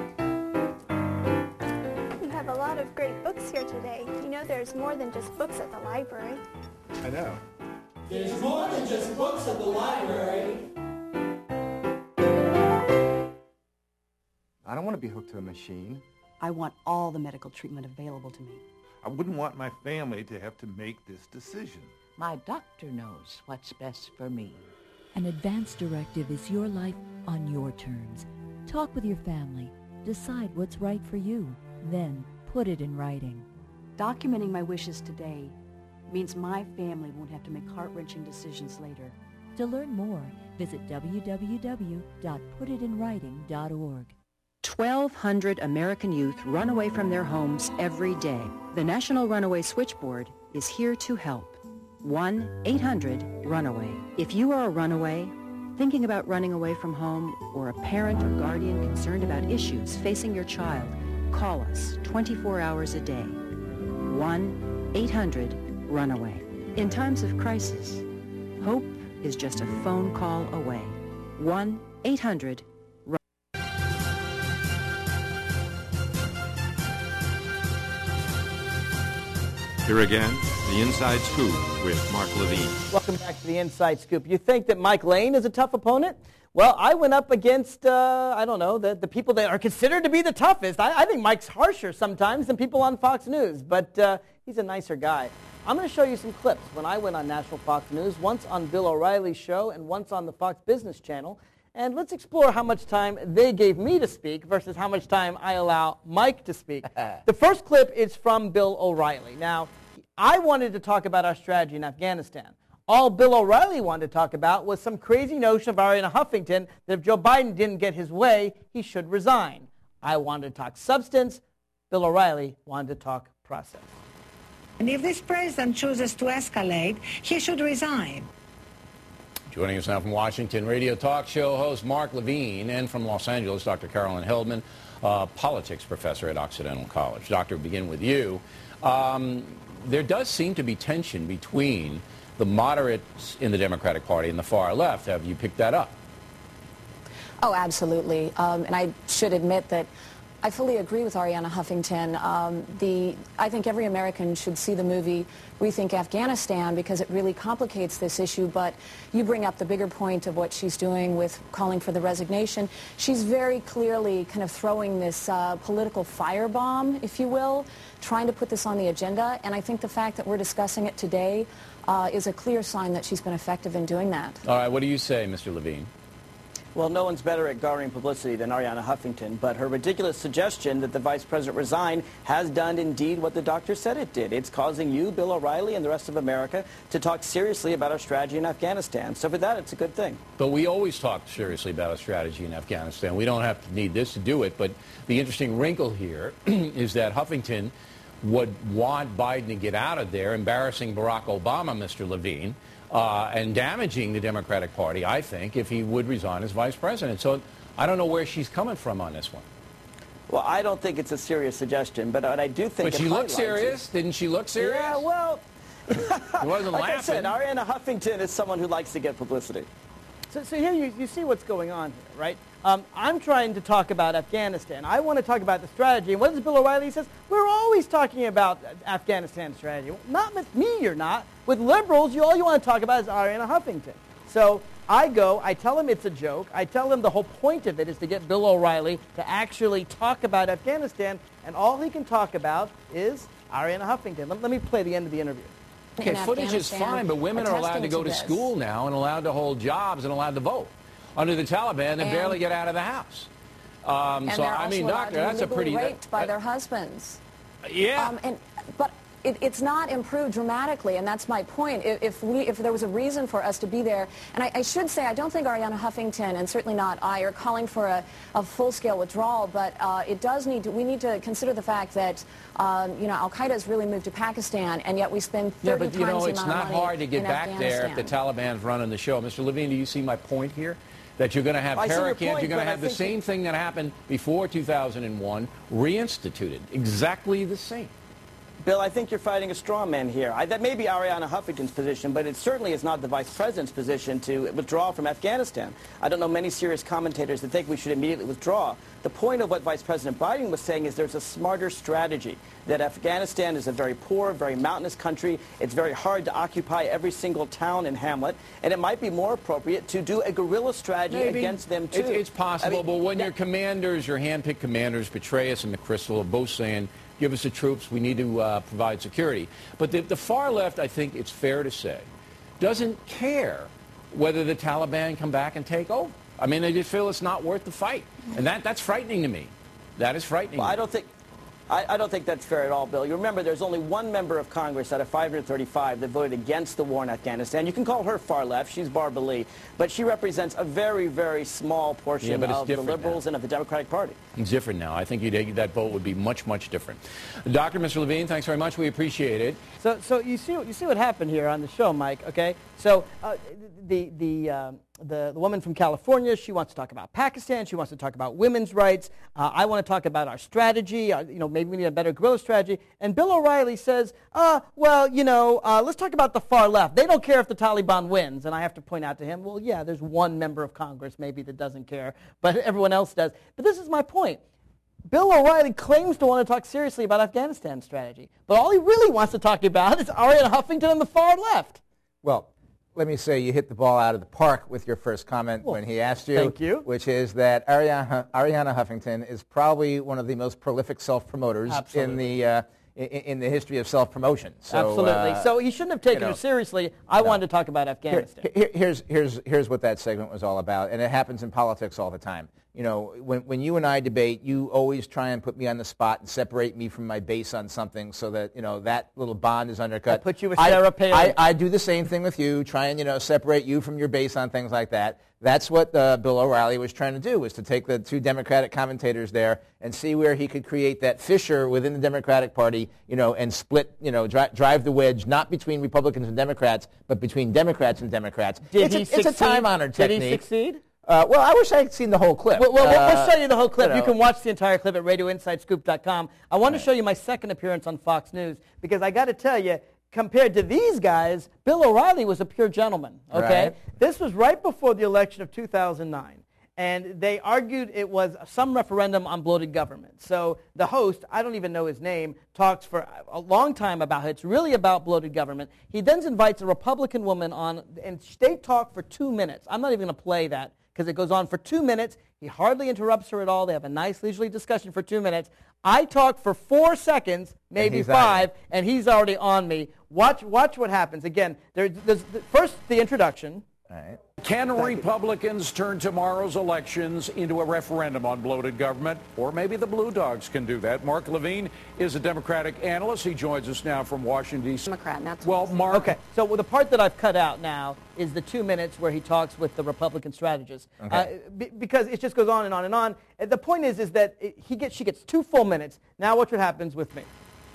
You have a lot of great books here today. You know there's more than just books at the library. I know. There's more than just books at the library. I don't want to be hooked to a machine. I want all the medical treatment available to me. I wouldn't want my family to have to make this decision. My doctor knows what's best for me. An advance directive is your life on your terms. Talk with your family. Decide what's right for you. Then put it in writing. Documenting my wishes today means my family won't have to make heart-wrenching decisions later. To learn more, visit w w w dot put it in writing dot org. twelve hundred American youth run away from their homes every day. The National Runaway Switchboard is here to help. one eight hundred runaway. If you are a runaway, thinking about running away from home, or a parent or guardian concerned about issues facing your child, call us twenty-four hours a day. one eight hundred runaway. In times of crisis, hope is just a phone call away. one eight hundred Here again, the Inside Scoop with Mark Levine. Welcome back to the Inside Scoop. You think that Mike Lane is a tough opponent? Well, I went up against, uh, I don't know, the, the people that are considered to be the toughest. I, I think Mike's harsher sometimes than people on Fox News, but uh, he's a nicer guy. I'm going to show you some clips when I went on National Fox News, once on Bill O'Reilly's show and once on the Fox Business Channel. And let's explore how much time they gave me to speak versus how much time I allow Mike to speak. The first clip is from Bill O'Reilly. Now, I wanted to talk about our strategy in Afghanistan. All Bill O'Reilly wanted to talk about was some crazy notion of Arianna Huffington that if Joe Biden didn't get his way, he should resign. I wanted to talk substance. Bill O'Reilly wanted to talk process. And if this president chooses to escalate, he should resign. Joining us now from Washington, radio talk show host Mark Levine, and from Los Angeles, Doctor Carolyn Heldman, uh, politics professor at Occidental College. Doctor, begin with you. Um, there does seem to be tension between the moderates in the Democratic Party and the far left. Have you picked that up? Oh, absolutely. Um, and I should admit that I fully agree with Arianna Huffington. Um, the, I think every American should see the movie Rethink Afghanistan because it really complicates this issue, but you bring up the bigger point of what she's doing with calling for the resignation. She's very clearly kind of throwing this uh, political firebomb, if you will, trying to put this on the agenda, and I think the fact that we're discussing it today uh, is a clear sign that she's been effective in doing that. All right, what do you say, Mister Levine? Well, no one's better at garnering publicity than Arianna Huffington, but her ridiculous suggestion that the vice president resign has done indeed what the doctor said it did. It's causing you, Bill O'Reilly, and the rest of America to talk seriously about our strategy in Afghanistan. So for that, it's a good thing. But we always talk seriously about our strategy in Afghanistan. We don't have to need this to do it, but the interesting wrinkle here is that Huffington would want Biden to get out of there, embarrassing Barack Obama, Mister Levine, Uh, and damaging the Democratic Party, I think, if he would resign as vice president. So I don't know where she's coming from on this one. Well, I don't think it's a serious suggestion, but I do think But it she looked serious. it. Didn't she look serious? Yeah, well, She wasn't like laughing. I said, Arianna Huffington is someone who likes to get publicity. So, so here you, you see what's going on here, right? Um, I'm trying to talk about Afghanistan. I want to talk about the strategy. And what does Bill O'Reilly say? We're always talking about Afghanistan strategy. Well, not with me, you're not. With liberals, you all you want to talk about is Arianna Huffington. So I go, I tell him it's a joke. I tell him the whole point of it is to get Bill O'Reilly to actually talk about Afghanistan, and all he can talk about is Arianna Huffington. Let, let me play the end of the interview. Okay, footage is fine, but women are allowed to go to school now and allowed to hold jobs and allowed to vote. Under the Taliban, they barely get out of the house. Um, and so, they're I mean, also doctor, allowed to that's be a pretty... raped by that, their husbands. Yeah. Um, and, but it, it's not improved dramatically, and that's my point. If, if, we, if there was a reason for us to be there, and I, I should say I don't think Arianna Huffington, and certainly not I, are calling for a, a full-scale withdrawal, but uh, it does need to, we need to consider the fact that um, you know, Al-Qaeda has really moved to Pakistan, and yet we spend thirty yeah, but, you times know, the it's amount not of money hard to get in back there if the Taliban's running the show. Mister Levine, do you see my point here? That you're going to have I see your terror camps, point, you're going to but I have the think same thing that happened before two thousand one reinstituted. Exactly the same. Bill, I think you're fighting a straw man here. I, that may be Arianna Huffington's position, but it certainly is not the vice president's position to withdraw from Afghanistan. I don't know many serious commentators that think we should immediately withdraw. The point of what Vice President Biden was saying is there's a smarter strategy, that Afghanistan is a very poor, very mountainous country. It's very hard to occupy every single town and hamlet, and it might be more appropriate to do a guerrilla strategy Maybe. against them, too. It's, it's possible, I mean, but when that, your commanders, your hand-picked commanders, Petraeus and McChrystal, are both saying, give us the troops, we need to uh, provide security. But the, the far left, I think it's fair to say, doesn't care whether the Taliban come back and take over. I mean, they just feel it's not worth the fight. And that, that's frightening to me. That is frightening. Well, to me. I don't think... I, I don't think that's fair at all, Bill. You remember there's only one member of Congress out of five hundred thirty-five that voted against the war in Afghanistan. You can call her far left. She's Barbara Lee. But she represents a very, very small portion yeah, of the Liberals now. and of the Democratic Party. It's different now. I think you'd, that vote would be much, much different. Doctor Mister Levine, thanks very much. We appreciate it. So, so you see, you see what happened here on the show, Mike. Okay. So uh, the the, uh, the the woman from California, she wants to talk about Pakistan. She wants to talk about women's rights. Uh, I want to talk about our strategy. Uh, you know, maybe we need a better guerrilla strategy. And Bill O'Reilly says, uh, well, you know, uh, let's talk about the far left. They don't care if the Taliban wins. And I have to point out to him, well, yeah, there's one member of Congress maybe that doesn't care, but everyone else does. But this is my point. Bill O'Reilly claims to want to talk seriously about Afghanistan strategy, but all he really wants to talk about is Arianna Huffington on the far left. Well, let me say you hit the ball out of the park with your first comment well, when he asked you, thank you. Which is that Arianna, Arianna Huffington is probably one of the most prolific self-promoters in the uh, in, in the history of self-promotion. So, Absolutely. Uh, so he shouldn't have taken you know, her seriously. I no. wanted to talk about Afghanistan. Here, here, here's, here's, here's what that segment was all about, and it happens in politics all the time. You know, when, when you and I debate, you always try and put me on the spot and separate me from my base on something so that, you know, that little bond is undercut. I put you with Sarah Palin. I, I, I do the same thing with you, try and, you know, separate you from your base on things like that. That's what uh, Bill O'Reilly was trying to do, was to take the two Democratic commentators there and see where he could create that fissure within the Democratic Party, you know, and split, you know, dri- drive the wedge, not between Republicans and Democrats, but between Democrats and Democrats. Did it's he a, succeed? It's a time-honored technique. Did he succeed? Uh, well, I wish I had seen the whole clip. Well, well uh, we'll show you the whole clip. You, know. You can watch the entire clip at radio inside scoop dot com. I want right. to show you my second appearance on Fox News because I got to tell you, compared to these guys, Bill O'Reilly was a pure gentleman. Okay, right. This was right before the election of two thousand nine. And they argued it was some referendum on bloated government. So the host, I don't even know his name, talks for a long time about it. It's really about bloated government. He then invites a Republican woman on, and they talk for two minutes. I'm not even going to play that because it goes on for two minutes. He hardly interrupts her at all. They have a nice leisurely discussion for two minutes. I talk for four seconds, maybe and five, and he's already on me. Watch, watch what happens. Again, there, there's the, first the introduction. All right. Can Republicans turn tomorrow's elections into a referendum on bloated government? Or maybe the Blue Dogs can do that. Mark Levine is a Democratic analyst. He joins us now from Washington, D C Democrat, that's well, Mark. Okay, so well, the part that I've cut out now is the two minutes where he talks with the Republican strategists. Okay. Uh, b- because it just goes on and on and on. And the point is, is that it, he gets, she gets two full minutes. Now watch what happens with me.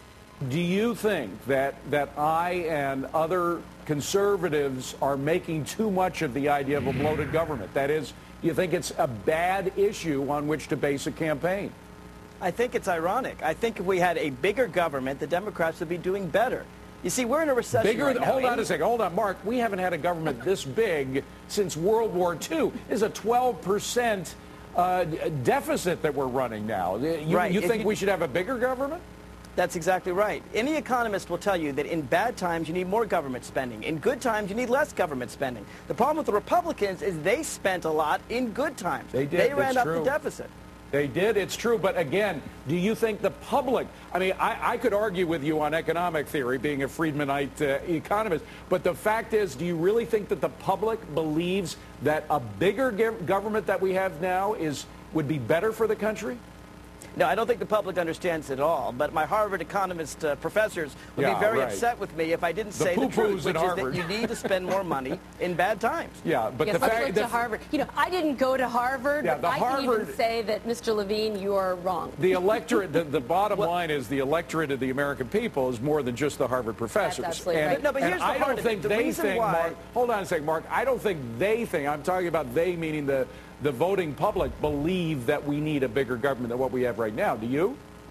Do you think that, that I and other conservatives are making too much of the idea of a bloated government? That is, do you think it's a bad issue on which to base a campaign? I think it's ironic. I think if we had a bigger government, the Democrats would be doing better. You see, we're in a recession Bigger, right now. hold on a second. Hold on, Mark. We haven't had a government this big since World War Two. There's a twelve percent uh, deficit that we're running now. You, right. you If think you, we should have a bigger government? That's exactly right. Any economist will tell you that in bad times you need more government spending. In good times you need less government spending. The problem with the Republicans is they spent a lot in good times. They did. They ran That's up true. the deficit. They did. It's true. But again, do you think the public, I mean, I, I could argue with you on economic theory, being a Friedmanite uh, economist, but the fact is, do you really think that the public believes that a bigger government that we have now is would be better for the country? No, I don't think the public understands it at all. But my Harvard economist uh, professors would yeah, be very right. upset with me if I didn't the say the truth, which is Harvard. that you need to spend more money in bad times. Yeah, but yes, the fact went to Harvard. You know, I didn't go to Harvard, yeah, but the I Harvard, can even say that, Mister Levine, you are wrong. The electorate, the, the bottom well, line is the electorate of the American people is more than just the Harvard professors. That's absolutely and, right. No, but here's and the I part don't of think it. The they reason think, why... Mark, hold on a second, Mark. I don't think they think, I'm talking about they meaning the, the voting public believe that we need a bigger government than what we have right now. Do you?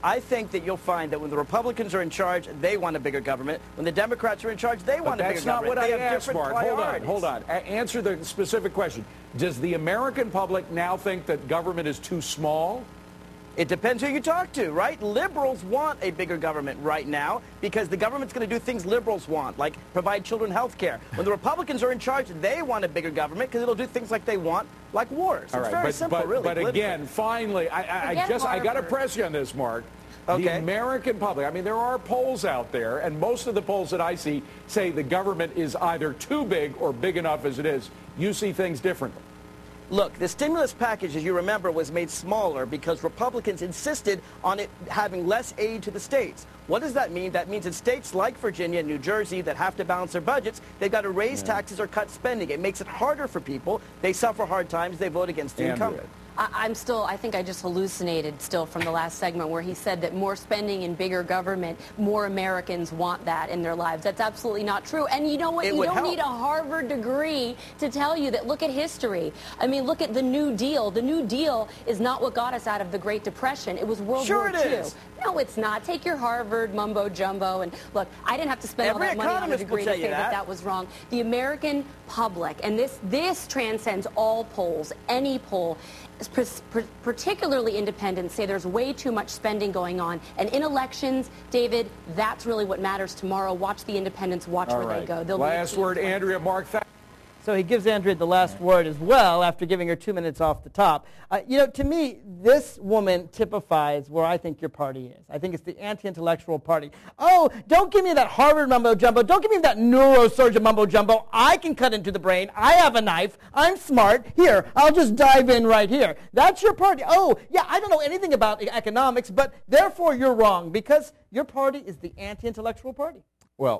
I think that you'll find that when the Republicans are in charge, they want a bigger government. When the Democrats are in charge, they want but a bigger that's not government. what they I have asked, different Mark. Hold on, priorities. hold on. A- answer the specific question. Does the American public now think that government is too small? It depends who you talk to, right? Liberals want a bigger government right now because the government's going to do things liberals want, like provide children health care. When the Republicans are in charge, they want a bigger government because it'll do things like they want, like wars. All it's right, very but, simple, but, really. But politically. again, finally, I, I, I Forget just I got to Harvard. press you on this, Mark. Okay. The American public, I mean, there are polls out there, and most of the polls that I see say the government is either too big or big enough as it is. You see things differently. Look, the stimulus package, as you remember, was made smaller because Republicans insisted on it having less aid to the states. What does that mean? That means in states like Virginia and New Jersey that have to balance their budgets, they've got to raise Yeah. taxes or cut spending. It makes it harder for people. They suffer hard times. They vote against the Andrea. incumbent. I, I'm still, I think I just hallucinated still from the last segment where he said that more spending and bigger government, more Americans want that in their lives. That's absolutely not true. And you know what? It You would don't help. need a Harvard degree to tell you that. Look at history. I mean, look at the New Deal. The New Deal is not what got us out of the Great Depression. It was World Sure War it Two. is. No, it's not. Take your Harvard mumbo jumbo and look, I didn't have to spend Every all that money on a economist will degree to tell say you that that. that was wrong. The American public, and this, this transcends all polls, any poll, p- p- particularly independents, say there's way too much spending going on. And in elections, David, that's really what matters tomorrow. Watch the independents, watch All where right. they go. They'll Last be word, Andrea. Mark, thank So he gives Andrea the last word as well after giving her two minutes off the top. Uh, you know, to me, this woman typifies where I think your party is. I think it's the anti-intellectual party. Oh, don't give me that Harvard mumbo-jumbo. Don't give me that neurosurgeon mumbo-jumbo. I can cut into the brain. I have a knife. I'm smart. Here, I'll just dive in right here. That's your party. Oh, yeah, I don't know anything about economics, but therefore you're wrong because your party is the anti-intellectual party. Well,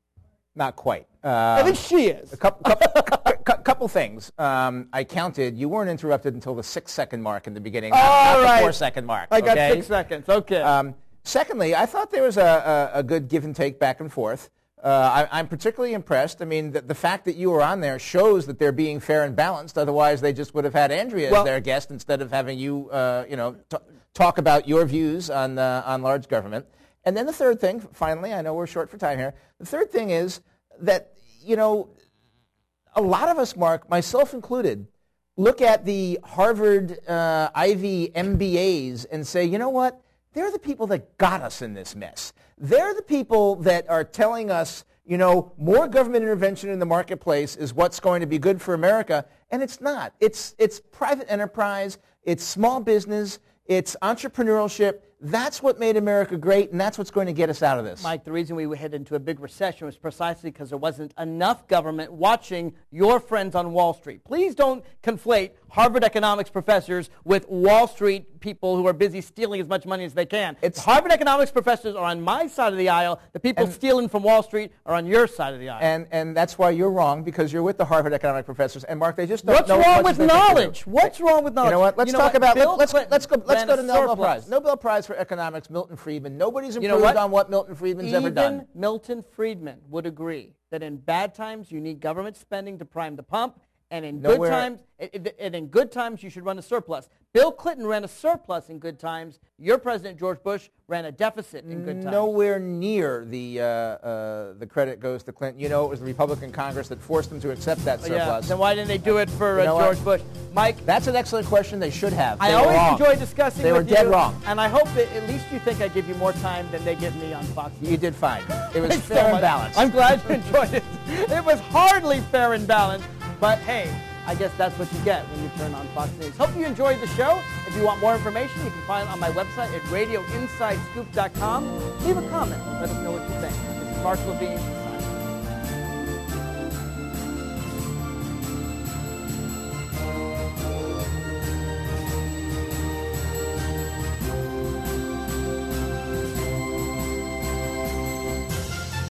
not quite. Um, I think she is. A couple, couple, couple, couple things. Um, I counted. You weren't interrupted until the six-second mark in the beginning, not, All not right. the four-second mark. I got okay? six seconds. Okay. Um, secondly, I thought there was a, a, a good give and take back and forth. Uh, I, I'm particularly impressed. I mean, the, the fact that you were on there shows that they're being fair and balanced. Otherwise, they just would have had Andrea Well- as their guest instead of having you, uh, you know, t- talk about your views on uh, on large government. And then the third thing, finally, I know we're short for time here. The third thing is that, you know, a lot of us, Mark, myself included, look at the Harvard, uh, Ivy M B As and say, you know what? They're the people that got us in this mess. They're the people that are telling us, you know, more government intervention in the marketplace is what's going to be good for America. And it's not. It's, it's private enterprise. It's small business. It's entrepreneurship. That's what made America great, and that's what's going to get us out of this. Mike, the reason we headed into a big recession was precisely because there wasn't enough government watching your friends on Wall Street. Please don't conflate Harvard economics professors with Wall Street people who are busy stealing as much money as they can. It's Harvard economics professors are on my side of the aisle. The people And- stealing from Wall Street are on your side of the aisle. And, and that's why you're wrong, because you're with the Harvard economic professors. And, Mark, they just don't What's know as wrong much with as they think they do. knowledge? What's wrong with knowledge? You know what? Let's You know talk what? about Bill let's Clinton let's go let's ran go a to Nobel surplus. Prize. Nobel Prize for economics, Milton Friedman. Nobody's You improved know what? on what Milton Friedman's ever done. Even Milton Friedman would agree that in bad times you need government spending to prime the pump, and in Nowhere- good times, and in good times you should run a surplus. Bill Clinton ran a surplus in good times. Your president George Bush ran a deficit in good times. Nowhere near the uh, uh, the credit goes to Clinton. You know, it was the Republican Congress that forced them to accept that Oh, yeah. surplus. Then why didn't they do it for You uh, know what? George Bush? Mike, That's an excellent question. They should have. I They were always wrong. enjoy discussing They with were dead you, wrong. and I hope that at least you think I give you more time than they give me on Fox News. You did fine. It was Thanks so fair and much. balanced. I'm glad you enjoyed it. It was hardly fair and balanced, but hey, I guess that's what you get when you turn on Fox News. Hope you enjoyed the show. If you want more information, you can find it on my website at radio inside scoop dot com. Leave a comment. Let us know what you think. This is Mark Levine.